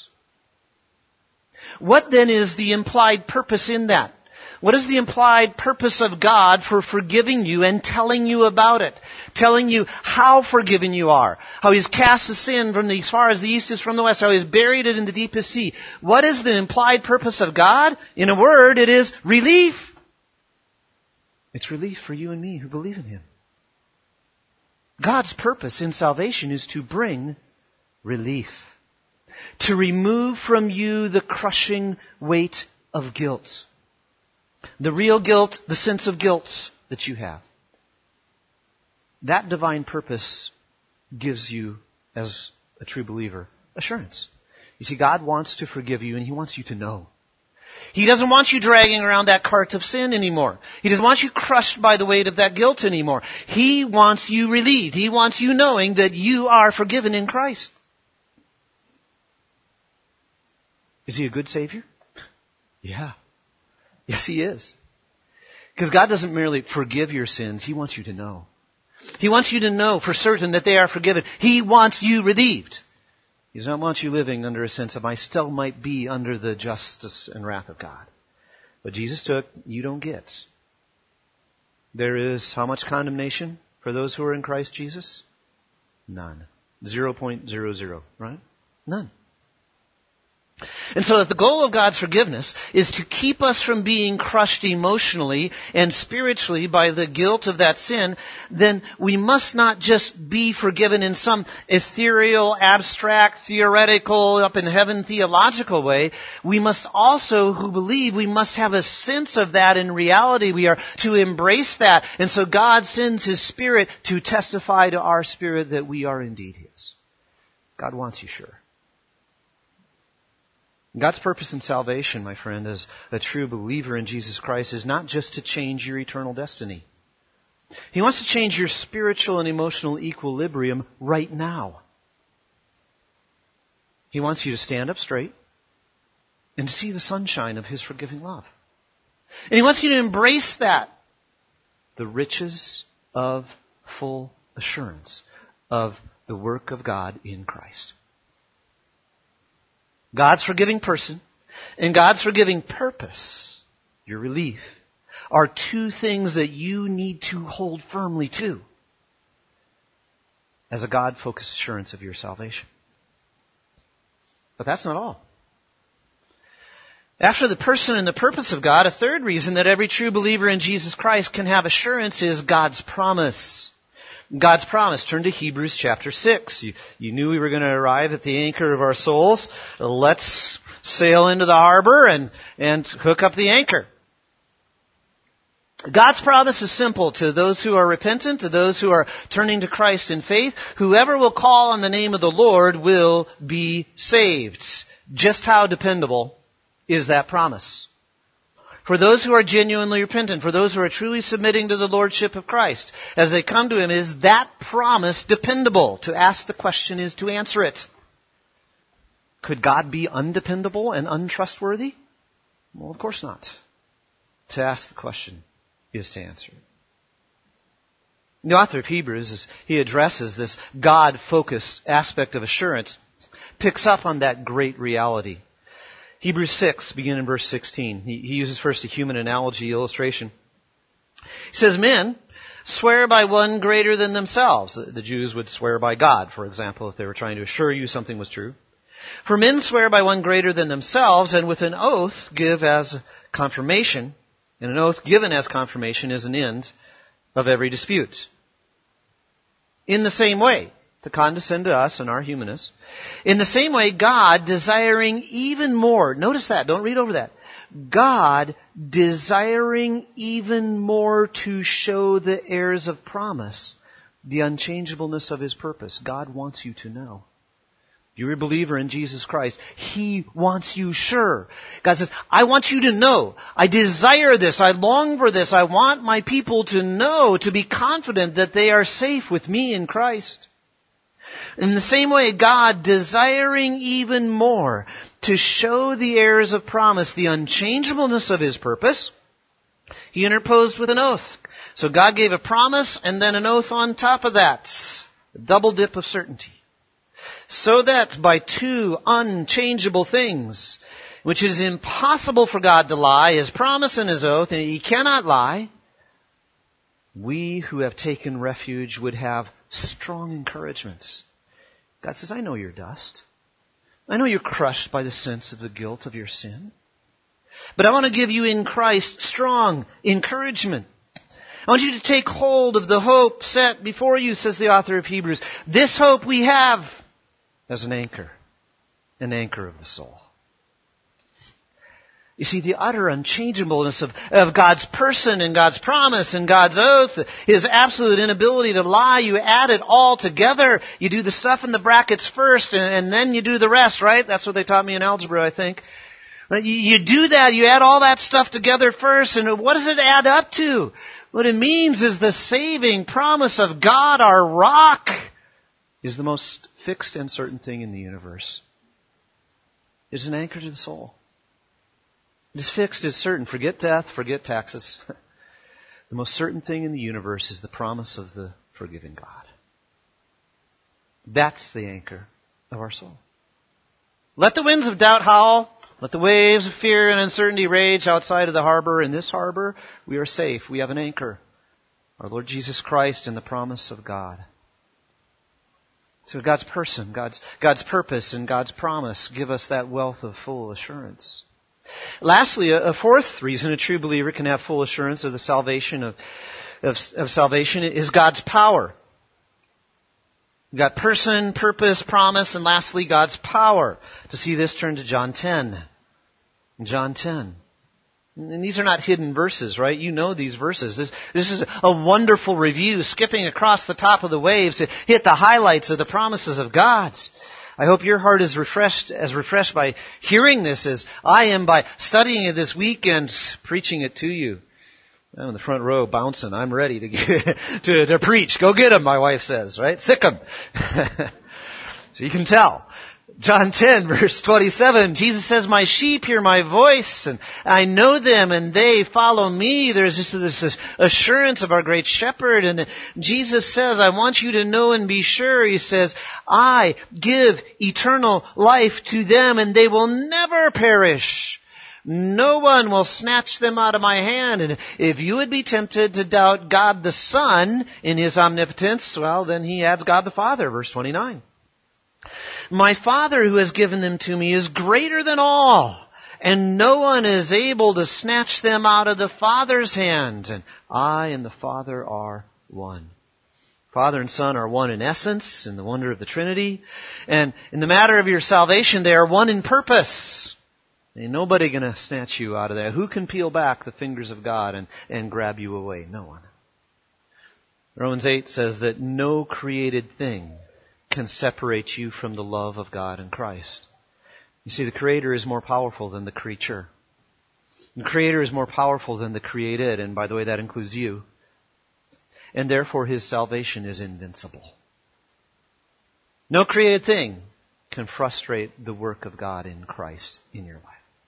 A: What then is the implied purpose in that? What is the implied purpose of God for forgiving you and telling you about it? Telling you how forgiven you are. How He's cast the sin from the, as far as the east is from the west. How He's buried it in the deepest sea. What is the implied purpose of God? In a word, it is relief. It's relief for you and me who believe in Him. God's purpose in salvation is to bring relief. To remove from you the crushing weight of guilt. The real guilt, the sense of guilt that you have. That divine purpose gives you, as a true believer, assurance. You see, God wants to forgive you and He wants you to know. He doesn't want you dragging around that cart of sin anymore. He doesn't want you crushed by the weight of that guilt anymore. He wants you relieved. He wants you knowing that you are forgiven in Christ. Is He a good Savior? Yeah. Yes, He is. Because God doesn't merely forgive your sins. He wants you to know. He wants you to know for certain that they are forgiven. He wants you redeemed. He does not want you living under a sense of, I still might be under the justice and wrath of God. But Jesus took, you don't get. There is how much condemnation for those who are in Christ Jesus? None. zero point zero zero, right? None. And so if the goal of God's forgiveness is to keep us from being crushed emotionally and spiritually by the guilt of that sin, then we must not just be forgiven in some ethereal, abstract, theoretical, up in heaven theological way. We must also, who believe, we must have a sense of that in reality. We are to embrace that. And so God sends His Spirit to testify to our spirit that we are indeed His. God wants you sure. God's purpose in salvation, my friend, as a true believer in Jesus Christ, is not just to change your eternal destiny. He wants to change your spiritual and emotional equilibrium right now. He wants you to stand up straight and to see the sunshine of His forgiving love. And He wants you to embrace that, the riches of full assurance of the work of God in Christ. God's forgiving person and God's forgiving purpose, your relief, are two things that you need to hold firmly to as a God-focused assurance of your salvation. But that's not all. After the person and the purpose of God, a third reason that every true believer in Jesus Christ can have assurance is God's promise. God's promise. Turn to Hebrews chapter six. You, you knew we were going to arrive at the anchor of our souls. Let's sail into the harbor and, and hook up the anchor. God's promise is simple to those who are repentant, to those who are turning to Christ in faith. Whoever will call on the name of the Lord will be saved. Just how dependable is that promise? For those who are genuinely repentant, for those who are truly submitting to the Lordship of Christ, as they come to Him, is that promise dependable? To ask the question is to answer it. Could God be undependable and untrustworthy? Well, of course not. To ask the question is to answer it. The author of Hebrews, as he addresses this God-focused aspect of assurance, picks up on that great reality. Hebrews six, beginning in verse sixteen. He, he uses first a human analogy illustration. He says, men swear by one greater than themselves. The, the Jews would swear by God, for example, if they were trying to assure you something was true. For men swear by one greater than themselves, and with an oath give as confirmation. And an oath given as confirmation is an end of every dispute. In the same way, to condescend to us and our humanness. In the same way, God desiring even more, notice that, don't read over that. God desiring even more to show the heirs of promise the unchangeableness of His purpose. God wants you to know. If you're a believer in Jesus Christ, He wants you sure. God says, I want you to know. I desire this. I long for this. I want my people to know, to be confident that they are safe with me in Christ. In the same way, God desiring even more to show the heirs of promise the unchangeableness of His purpose, He interposed with an oath. So God gave a promise and then an oath on top of that. A double dip of certainty. So that by two unchangeable things, which it is impossible for God to lie, His promise and His oath, and He cannot lie, we who have taken refuge would have strong encouragements. God says, I know you're dust. I know you're crushed by the sense of the guilt of your sin. But I want to give you in Christ strong encouragement. I want you to take hold of the hope set before you, says the author of Hebrews. This hope we have as an anchor, an anchor of the soul. You see, the utter unchangeableness of, of God's person and God's promise and God's oath, His absolute inability to lie, you add it all together. You do the stuff in the brackets first and, and then you do the rest, right? That's what they taught me in algebra, I think. You, you do that, you add all that stuff together first, and what does it add up to? What it means is the saving promise of God, our rock, is the most fixed and certain thing in the universe. It is an anchor to the soul. It is fixed, it is certain. Forget death, forget taxes. The most certain thing in the universe is the promise of the forgiving God. That's the anchor of our soul. Let the winds of doubt howl. Let the waves of fear and uncertainty rage outside of the harbor. In this harbor, we are safe. We have an anchor. Our Lord Jesus Christ and the promise of God. So God's person, God's, God's purpose, and God's promise give us that wealth of full assurance. Lastly, a fourth reason a true believer can have full assurance of the salvation of, of, of salvation is God's power. We've got person, purpose, promise, and lastly, God's power. To see this, turn to John ten. John ten. And these are not hidden verses, right? You know these verses. This, this is a wonderful review, skipping across the top of the waves to hit the highlights of the promises of God. I hope your heart is refreshed, as refreshed by hearing this as I am by studying it this weekend, preaching it to you. I'm in the front row bouncing. I'm ready to get, to, to preach. Go get 'em, my wife says, right? Sick 'em. So you can tell. John ten, verse twenty-seven, Jesus says, my sheep hear my voice, and I know them, and they follow me. There's just this assurance of our great shepherd. And Jesus says, I want you to know and be sure. He says, I give eternal life to them, and they will never perish. No one will snatch them out of my hand. And if you would be tempted to doubt God the Son in His omnipotence, well, then He adds God the Father, verse twenty-nine. My Father who has given them to me is greater than all, and no one is able to snatch them out of the Father's hand. And I and the Father are one. Father and Son are one in essence, in the wonder of the Trinity. And in the matter of your salvation, they are one in purpose. Ain't nobody going to snatch you out of that. Who can peel back the fingers of God and, and grab you away? No one. Romans eight says that no created thing can separate you from the love of God in Christ. You see, the Creator is more powerful than the creature. The Creator is more powerful than the created, and by the way, that includes you. And therefore, His salvation is invincible. No created thing can frustrate the work of God in Christ in your life.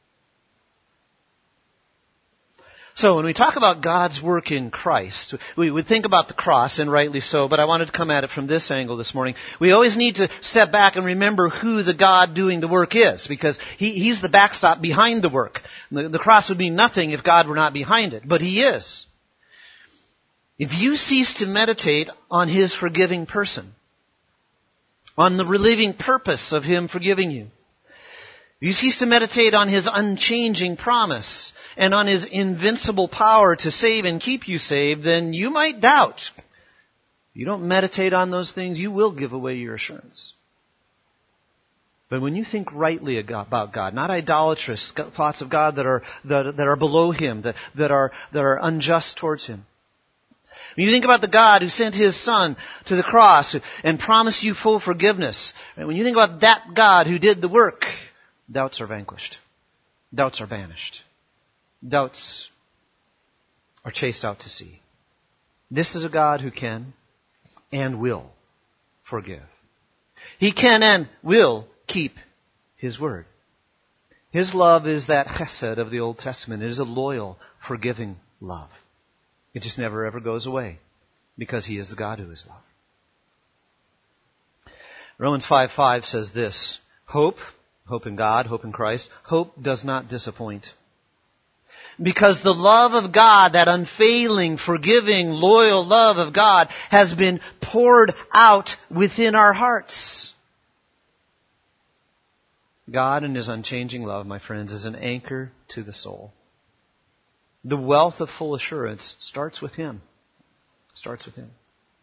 A: So when we talk about God's work in Christ, we would think about the cross, and rightly so, but I wanted to come at it from this angle this morning. We always need to step back and remember who the God doing the work is, because he, He's the backstop behind the work. The, the cross would mean nothing if God were not behind it, but He is. If you cease to meditate on His forgiving person, on the relieving purpose of Him forgiving you, if you cease to meditate on His unchanging promise and on His invincible power to save and keep you saved, then you might doubt. If you don't meditate on those things, you will give away your assurance. But when you think rightly about God, not idolatrous thoughts of God that are that, that are below Him, that, that are that are unjust towards Him. When you think about the God who sent His Son to the cross and promised you full forgiveness, when you think about that God who did the work, doubts are vanquished. Doubts are banished. Doubts are chased out to sea. This is a God who can and will forgive. He can and will keep His word. His love is that chesed of the Old Testament. It is a loyal, forgiving love. It just never ever goes away because He is the God who is love. Romans five five says this, hope, hope in God, hope in Christ, hope does not disappoint. Because the love of God, that unfailing, forgiving, loyal love of God, has been poured out within our hearts. God in His unchanging love, my friends, is an anchor to the soul. The wealth of full assurance starts with Him. Starts with Him.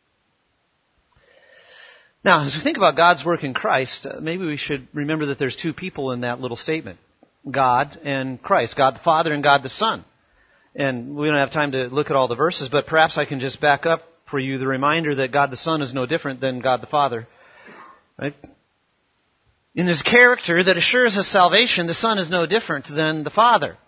A: Now, as we think about God's work in Christ, uh, maybe we should remember that there's two people in that little statement. God and Christ. God the Father and God the Son. And we don't have time to look at all the verses, but perhaps I can just back up for you the reminder that God the Son is no different than God the Father. Right? In His character that assures us salvation, the Son is no different than the Father.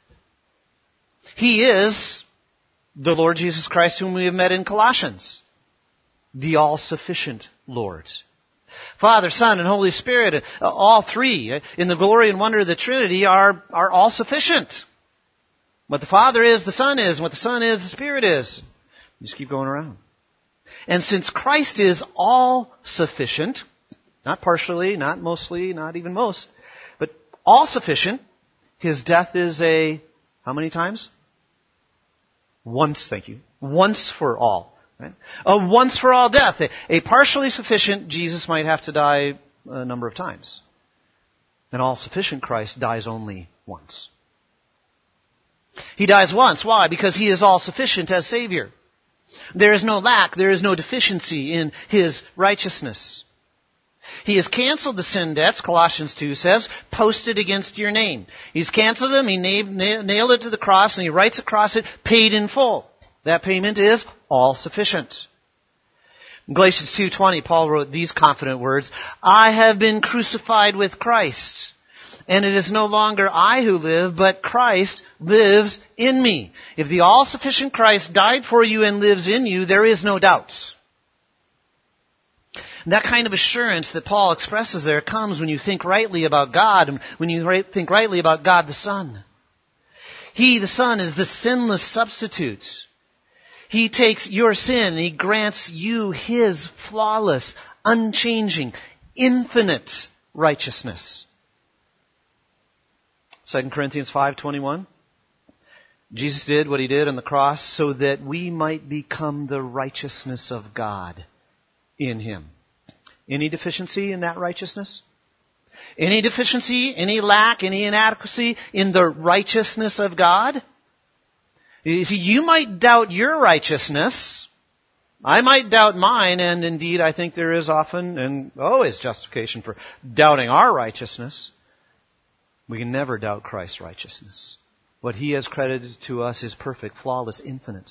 A: He is the Lord Jesus Christ whom we have met in Colossians. The all-sufficient Lord. Father, Son, and Holy Spirit, uh, all three, uh, in the glory and wonder of the Trinity, are, are all-sufficient. What the Father is, the Son is. And what the Son is, the Spirit is. You just keep going around. And since Christ is all-sufficient, not partially, not mostly, not even most, but all-sufficient, His death is a, how many times? Once, thank you. Once for all. Right? A once-for-all death. A, a partially sufficient Jesus might have to die a number of times. An all-sufficient Christ dies only once. He dies once. Why? Because He is all-sufficient as Savior. There is no lack, there is no deficiency in His righteousness. He has canceled the sin debts, Colossians two says, posted against your name. He's canceled them, He nailed it to the cross, and He writes across it, paid in full. That payment is all sufficient. In Galatians two twenty, Paul wrote these confident words, I have been crucified with Christ, and it is no longer I who live, but Christ lives in me. If the all-sufficient Christ died for you and lives in you, there is no doubt. And that kind of assurance that Paul expresses there comes when you think rightly about God, and when you think rightly about God the Son. He, the Son, is the sinless substitute. He takes your sin and He grants you His flawless, unchanging, infinite righteousness. Second Corinthians five twenty-one. Jesus did what He did on the cross so that we might become the righteousness of God in Him. Any deficiency in that righteousness? Any deficiency, any lack, any inadequacy in the righteousness of God? You see, you might doubt your righteousness. I might doubt mine, and indeed I think there is often and always justification for doubting our righteousness. We can never doubt Christ's righteousness. What He has credited to us is perfect, flawless, infinite.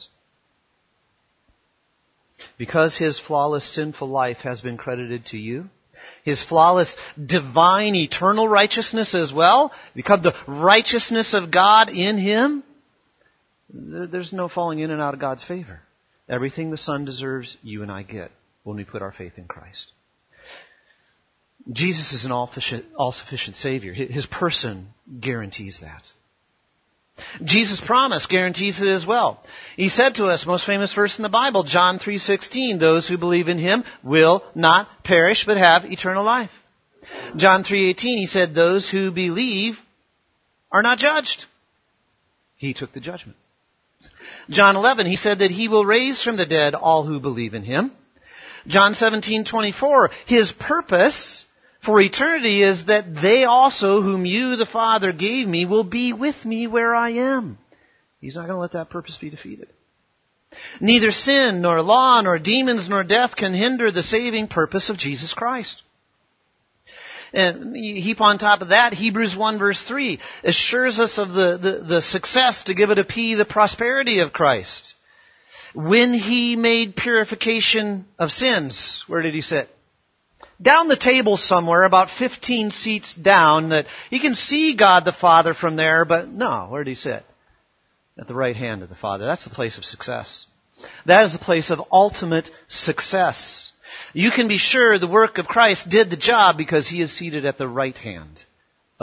A: Because His flawless, sinful life has been credited to you, His flawless, divine, eternal righteousness as well, become the righteousness of God in Him, there's no falling in and out of God's favor. Everything the Son deserves, you and I get when we put our faith in Christ. Jesus is an all-sufficient Savior. His person guarantees that. Jesus' promise guarantees it as well. He said to us, most famous verse in the Bible, John three sixteen, those who believe in Him will not perish but have eternal life. John three eighteen, He said, those who believe are not judged. He took the judgment. John eleven, He said that He will raise from the dead all who believe in Him. John seventeen twenty-four, His purpose for eternity is that they also, whom you, the Father, gave me, will be with me where I am. He's not going to let that purpose be defeated. Neither sin, nor law, nor demons, nor death can hinder the saving purpose of Jesus Christ. And heap on top of that, Hebrews one verse three assures us of the, the, the success, to give it a P, the prosperity of Christ. When He made purification of sins, where did He sit? Down the table somewhere, about fifteen seats down, that you can see God the Father from there, but no, where did He sit? At the right hand of the Father. That's the place of success. That is the place of ultimate success. You can be sure the work of Christ did the job because He is seated at the right hand of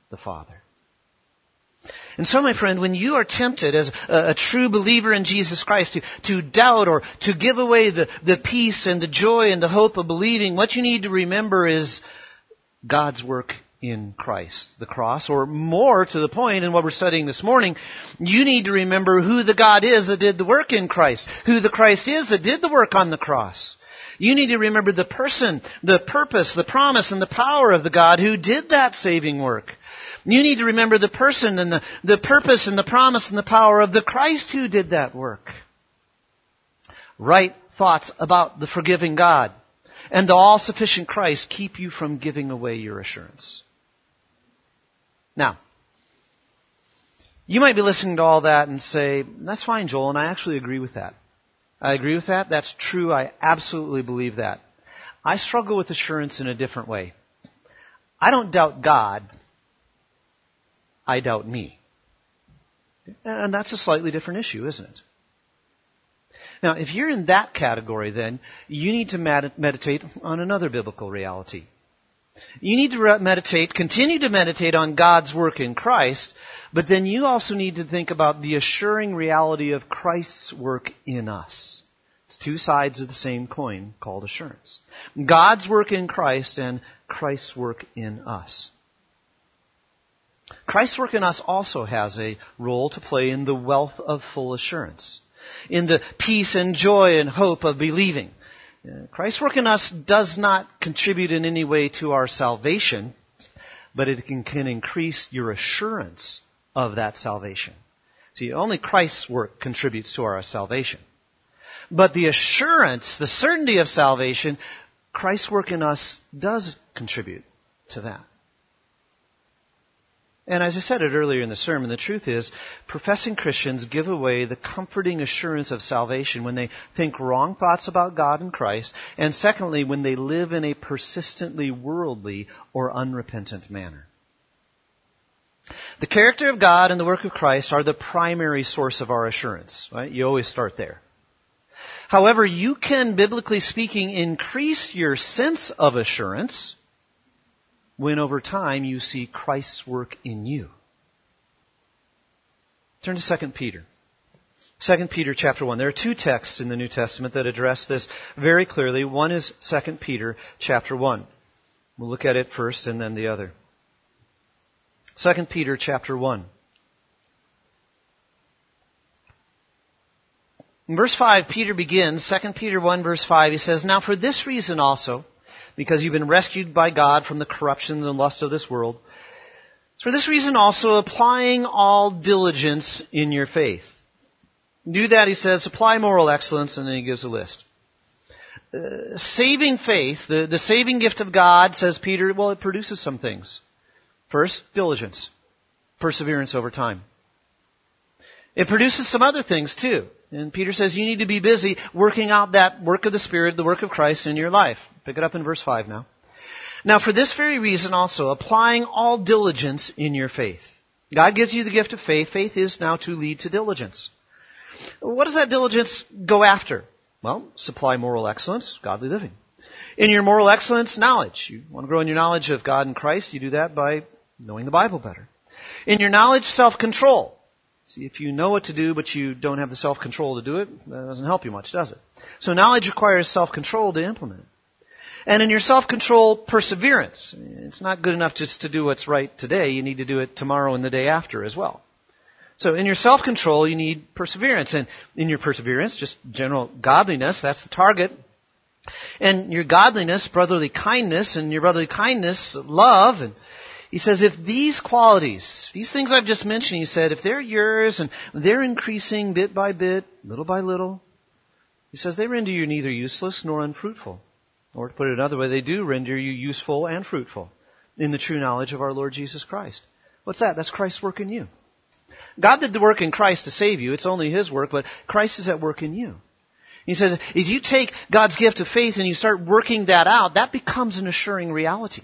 A: the Father. And so, my friend, when you are tempted as a, a true believer in Jesus Christ to, to doubt or to give away the, the peace and the joy and the hope of believing, what you need to remember is God's work in Christ, the cross, or more to the point in what we're studying this morning, you need to remember who the God is that did the work in Christ, who the Christ is that did the work on the cross. You need to remember the person, the purpose, the promise, and the power of the God who did that saving work. You need to remember the person and the, the purpose and the promise and the power of the Christ who did that work. Right thoughts about the forgiving God and the all-sufficient Christ keep you from giving away your assurance. Now, you might be listening to all that and say, that's fine, Joel, and I actually agree with that. I agree with that. That's true. I absolutely believe that. I struggle with assurance in a different way. I don't doubt God. I doubt me. And that's a slightly different issue, isn't it? Now, if you're in that category, then you need to med- meditate on another biblical reality. You need to re- meditate, continue to meditate on God's work in Christ, but then you also need to think about the assuring reality of Christ's work in us. It's two sides of the same coin called assurance. God's work in Christ and Christ's work in us. Christ's work in us also has a role to play in the wealth of full assurance, in the peace and joy and hope of believing. Christ's work in us does not contribute in any way to our salvation, but it can, can increase your assurance of that salvation. See, only Christ's work contributes to our salvation. But the assurance, the certainty of salvation, Christ's work in us does contribute to that. And as I said it earlier in the sermon, the truth is, professing Christians give away the comforting assurance of salvation when they think wrong thoughts about God and Christ, and secondly, when they live in a persistently worldly or unrepentant manner. The character of God and the work of Christ are the primary source of our assurance, right? You always start there. However, you can, biblically speaking, increase your sense of assurance when over time you see Christ's work in you. Turn to Second Peter. Second Peter chapter one. There are two texts in the New Testament that address this very clearly. One is Second Peter chapter one. We'll look at it first and then the other. Second Peter chapter one. In verse five, Peter begins, Second Peter one verse five, he says, "Now for this reason also, because you've been rescued by God from the corruption and lust of this world. For this reason also, applying all diligence in your faith." Do that, he says, apply moral excellence, and then he gives a list. Uh, saving faith, the, the saving gift of God, says Peter, well, it produces some things. First, diligence, perseverance over time. It produces some other things too. And Peter says you need to be busy working out that work of the Spirit, the work of Christ in your life. Pick it up in verse five now. "Now for this very reason also, applying all diligence in your faith." God gives you the gift of faith. Faith is now to lead to diligence. What does that diligence go after? Well, supply moral excellence, godly living. In your moral excellence, knowledge. You want to grow in your knowledge of God and Christ, you do that by knowing the Bible better. In your knowledge, self-control. See, if you know what to do, but you don't have the self-control to do it, that doesn't help you much, does it? So knowledge requires self-control to implement it. And in your self-control, perseverance. It's not good enough just to do what's right today. You need to do it tomorrow and the day after as well. So in your self-control, you need perseverance. And in your perseverance, just general godliness, that's the target. And your godliness, brotherly kindness, and your brotherly kindness, love. And he says, if these qualities, these things I've just mentioned, he said, if they're yours and they're increasing bit by bit, little by little, he says, they render you neither useless nor unfruitful. Or to put it another way, they do render you useful and fruitful in the true knowledge of our Lord Jesus Christ. What's that? That's Christ's work in you. God did the work in Christ to save you. It's only His work, but Christ is at work in you. He says, if you take God's gift of faith and you start working that out, that becomes an assuring reality.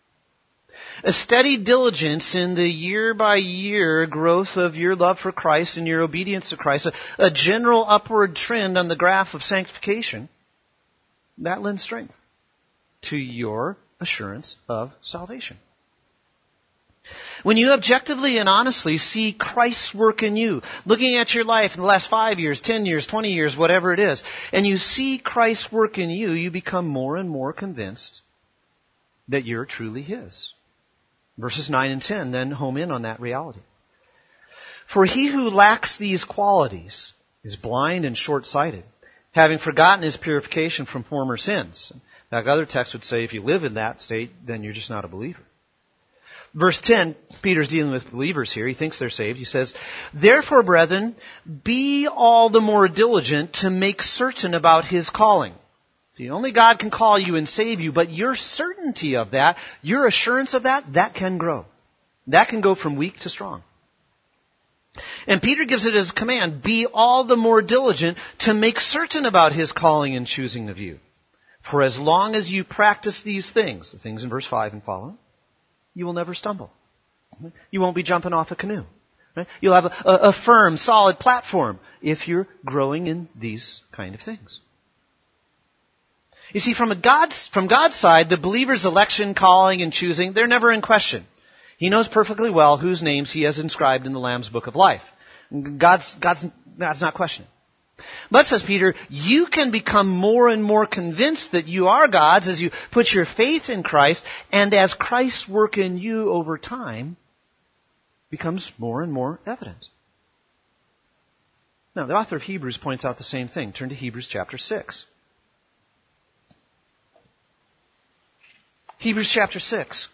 A: A steady diligence in the year-by-year growth of your love for Christ and your obedience to Christ, a, a general upward trend on the graph of sanctification, that lends strength to your assurance of salvation. When you objectively and honestly see Christ's work in you, looking at your life in the last five years, ten years, twenty years, whatever it is, and you see Christ's work in you, you become more and more convinced that you're truly His. Verses nine and ten then home in on that reality. For he who lacks these qualities is blind and short-sighted, having forgotten his purification from former sins. In fact, other texts would say if you live in that state, then you're just not a believer. Verse ten, Peter's dealing with believers here. He thinks they're saved. He says, therefore, brethren, be all the more diligent to make certain about His calling. See, only God can call you and save you, but your certainty of that, your assurance of that, that can grow. That can go from weak to strong. And Peter gives it as a command, be all the more diligent to make certain about His calling and choosing of you. For as long as you practice these things, the things in verse five and following, you will never stumble. You won't be jumping off a canoe. Right? You'll have a, a, a firm, solid platform if you're growing in these kind of things. You see, from a God's, from God's side, the believer's election, calling, and choosing, they're never in question. He knows perfectly well whose names He has inscribed in the Lamb's Book of Life. God's, God's, God's not questioning. But, says Peter, you can become more and more convinced that you are God's as you put your faith in Christ, and as Christ's work in you over time becomes more and more evident. Now, the author of Hebrews points out the same thing. Turn to Hebrews chapter six. Hebrews chapter six.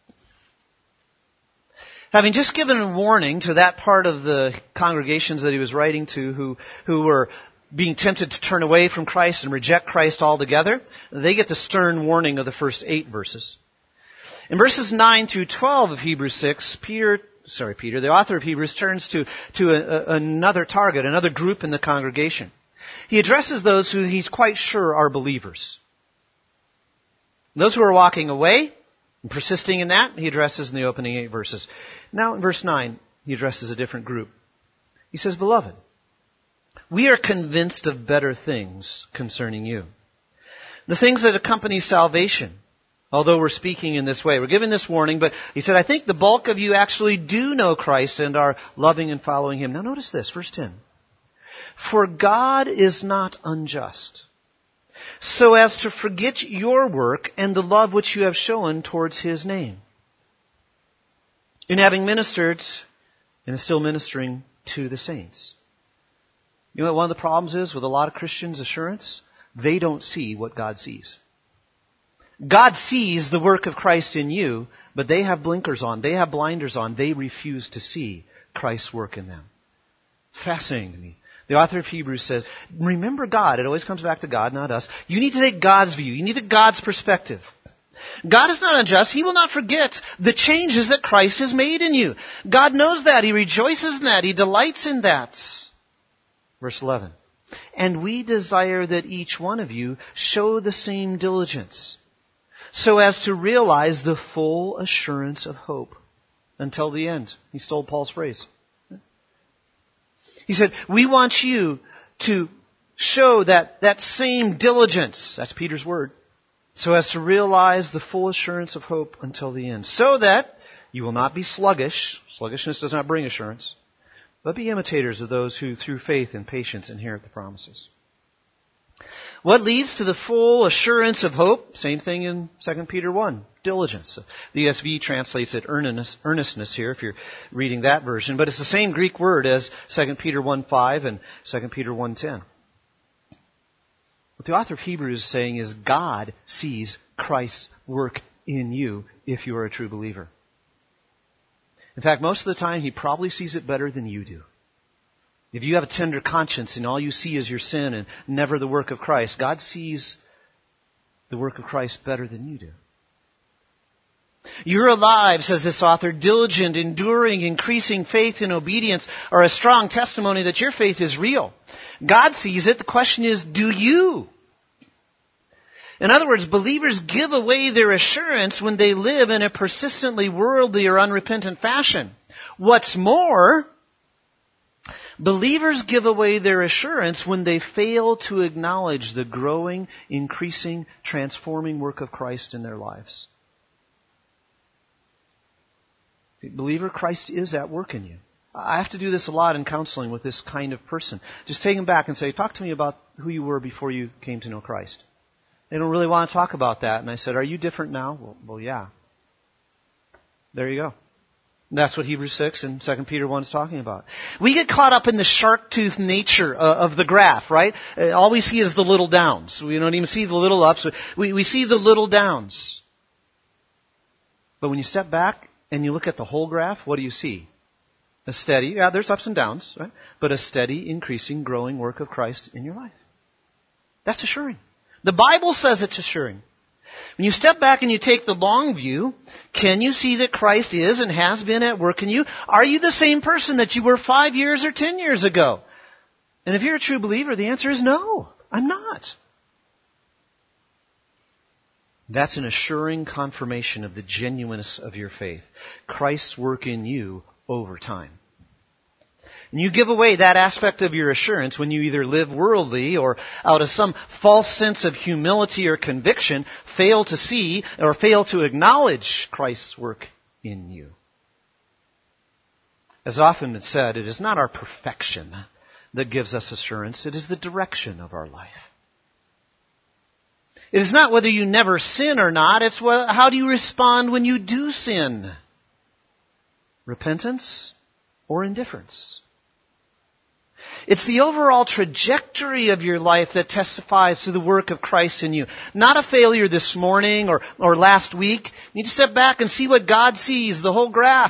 A: Having just given a warning to that part of the congregations that he was writing to who, who were being tempted to turn away from Christ and reject Christ altogether, they get the stern warning of the first eight verses. In verses nine through twelve of Hebrews six, Peter, sorry, Peter, the author of Hebrews turns to, to a, a, another target, another group in the congregation. He addresses those who he's quite sure are believers. Those who are walking away and persisting in that, he addresses in the opening eight verses. Now in verse nine, he addresses a different group. He says, Beloved, we are convinced of better things concerning you. The things that accompany salvation, although we're speaking in this way. We're giving this warning, but he said, I think the bulk of you actually do know Christ and are loving and following Him. Now notice this, verse ten. For God is not unjust, so as to forget your work and the love which you have shown towards His name, in having ministered and is still ministering to the saints. You know what one of the problems is with a lot of Christians' assurance? They don't see what God sees. God sees the work of Christ in you, but they have blinkers on. They have blinders on. They refuse to see Christ's work in them. Fascinating to me. The author of Hebrews says, remember God. It always comes back to God, not us. You need to take God's view. You need God's perspective. God is not unjust. He will not forget the changes that Christ has made in you. God knows that. He rejoices in that. He delights in that. Verse eleven. And we desire that each one of you show the same diligence, so as to realize the full assurance of hope until the end. He stole Paul's phrase. He said, we want you to show that, that same diligence, that's Peter's word, so as to realize the full assurance of hope until the end, so that you will not be sluggish. Sluggishness does not bring assurance, but be imitators of those who through faith and patience inherit the promises. What leads to the full assurance of hope? Same thing in Second Peter one, diligence. The E S V translates it earnestness here if you're reading that version, but it's the same Greek word as Second Peter one five and Second Peter one ten. What the author of Hebrews is saying is God sees Christ's work in you if you are a true believer. In fact, most of the time He probably sees it better than you do. If you have a tender conscience and all you see is your sin and never the work of Christ, God sees the work of Christ better than you do. You're alive, says this author, diligent, enduring, increasing faith and obedience are a strong testimony that your faith is real. God sees it. The question is, do you? In other words, believers give away their assurance when they live in a persistently worldly or unrepentant fashion. What's more, believers give away their assurance when they fail to acknowledge the growing, increasing, transforming work of Christ in their lives. Believer, Christ is at work in you. I have to do this a lot in counseling with this kind of person. Just take them back and say, talk to me about who you were before you came to know Christ. They don't really want to talk about that. And I said, are you different now? Well, well yeah. There you go. And that's what Hebrews six and Second Peter one is talking about. We get caught up in the shark-tooth nature of the graph, right? All we see is the little downs. We don't even see the little ups. We, we see the little downs. But when you step back and you look at the whole graph, what do you see? A steady, yeah, there's ups and downs, right? But a steady, increasing, growing work of Christ in your life. That's assuring. The Bible says it's assuring. When you step back and you take the long view, can you see that Christ is and has been at work in you? Are you the same person that you were five years or ten years ago? And if you're a true believer, the answer is no, I'm not. That's an assuring confirmation of the genuineness of your faith. Christ's work in you over time. And you give away that aspect of your assurance when you either live worldly or out of some false sense of humility or conviction, fail to see or fail to acknowledge Christ's work in you. As often been said, it is not our perfection that gives us assurance. It is the direction of our life. It is not whether you never sin or not. It's how do you respond when you do sin? Repentance or indifference? It's the overall trajectory of your life that testifies to the work of Christ in you. Not a failure this morning or, or last week. You need to step back and see what God sees, the whole graph.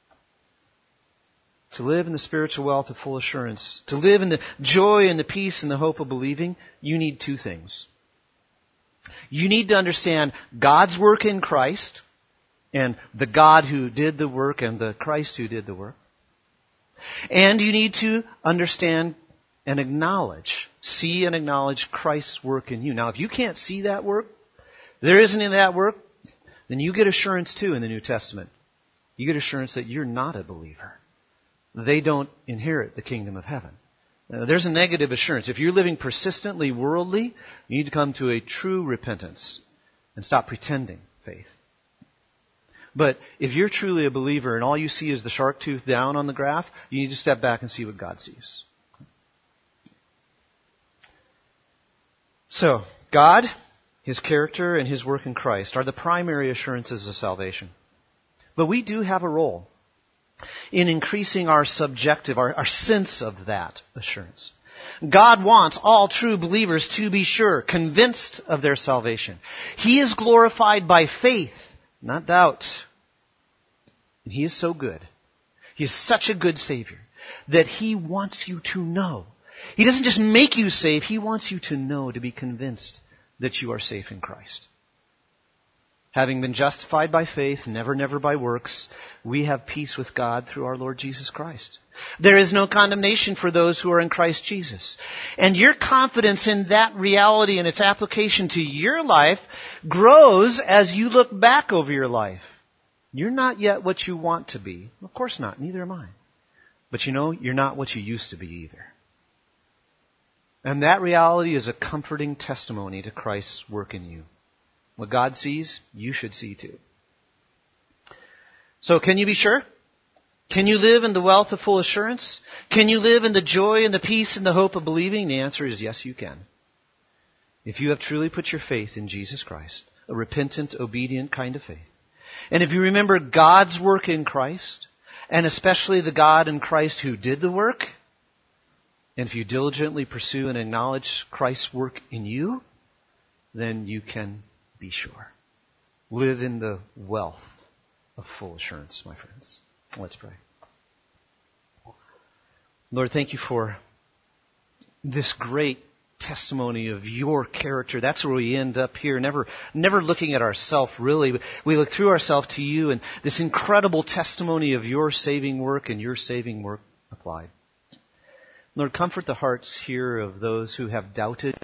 A: To live in the spiritual wealth of full assurance, to live in the joy and the peace and the hope of believing, you need two things. You need to understand God's work in Christ and the God who did the work and the Christ who did the work. And you need to understand and acknowledge, see and acknowledge Christ's work in you. Now, if you can't see that work, there isn't any of that work, then you get assurance too in the New Testament. You get assurance that you're not a believer. They don't inherit the kingdom of heaven. Now, there's a negative assurance. If you're living persistently worldly, you need to come to a true repentance and stop pretending faith. But if you're truly a believer and all you see is the shark tooth down on the graph, you need to step back and see what God sees. So, God, His character, and His work in Christ are the primary assurances of salvation. But we do have a role in increasing our subjective, our, our sense of that assurance. God wants all true believers to be sure, convinced of their salvation. He is glorified by faith, not doubt. And He is so good. He is such a good Savior that He wants you to know. He doesn't just make you safe. He wants you to know, to be convinced that you are safe in Christ. Having been justified by faith, never, never by works, we have peace with God through our Lord Jesus Christ. There is no condemnation for those who are in Christ Jesus. And your confidence in that reality and its application to your life grows as you look back over your life. You're not yet what you want to be. Of course not. Neither am I. But you know, you're not what you used to be either. And that reality is a comforting testimony to Christ's work in you. What God sees, you should see too. So can you be sure? Can you live in the wealth of full assurance? Can you live in the joy and the peace and the hope of believing? The answer is yes, you can. If you have truly put your faith in Jesus Christ, a repentant, obedient kind of faith. And if you remember God's work in Christ, and especially the God in Christ who did the work, and if you diligently pursue and acknowledge Christ's work in you, then you can be sure. Live in the wealth of full assurance, my friends. Let's pray. Lord, thank you for this great testimony of your character. That's where we end up here, never never looking at ourselves, really. We look through ourselves to you and this incredible testimony of your saving work and your saving work applied. Lord, comfort the hearts here of those who have doubted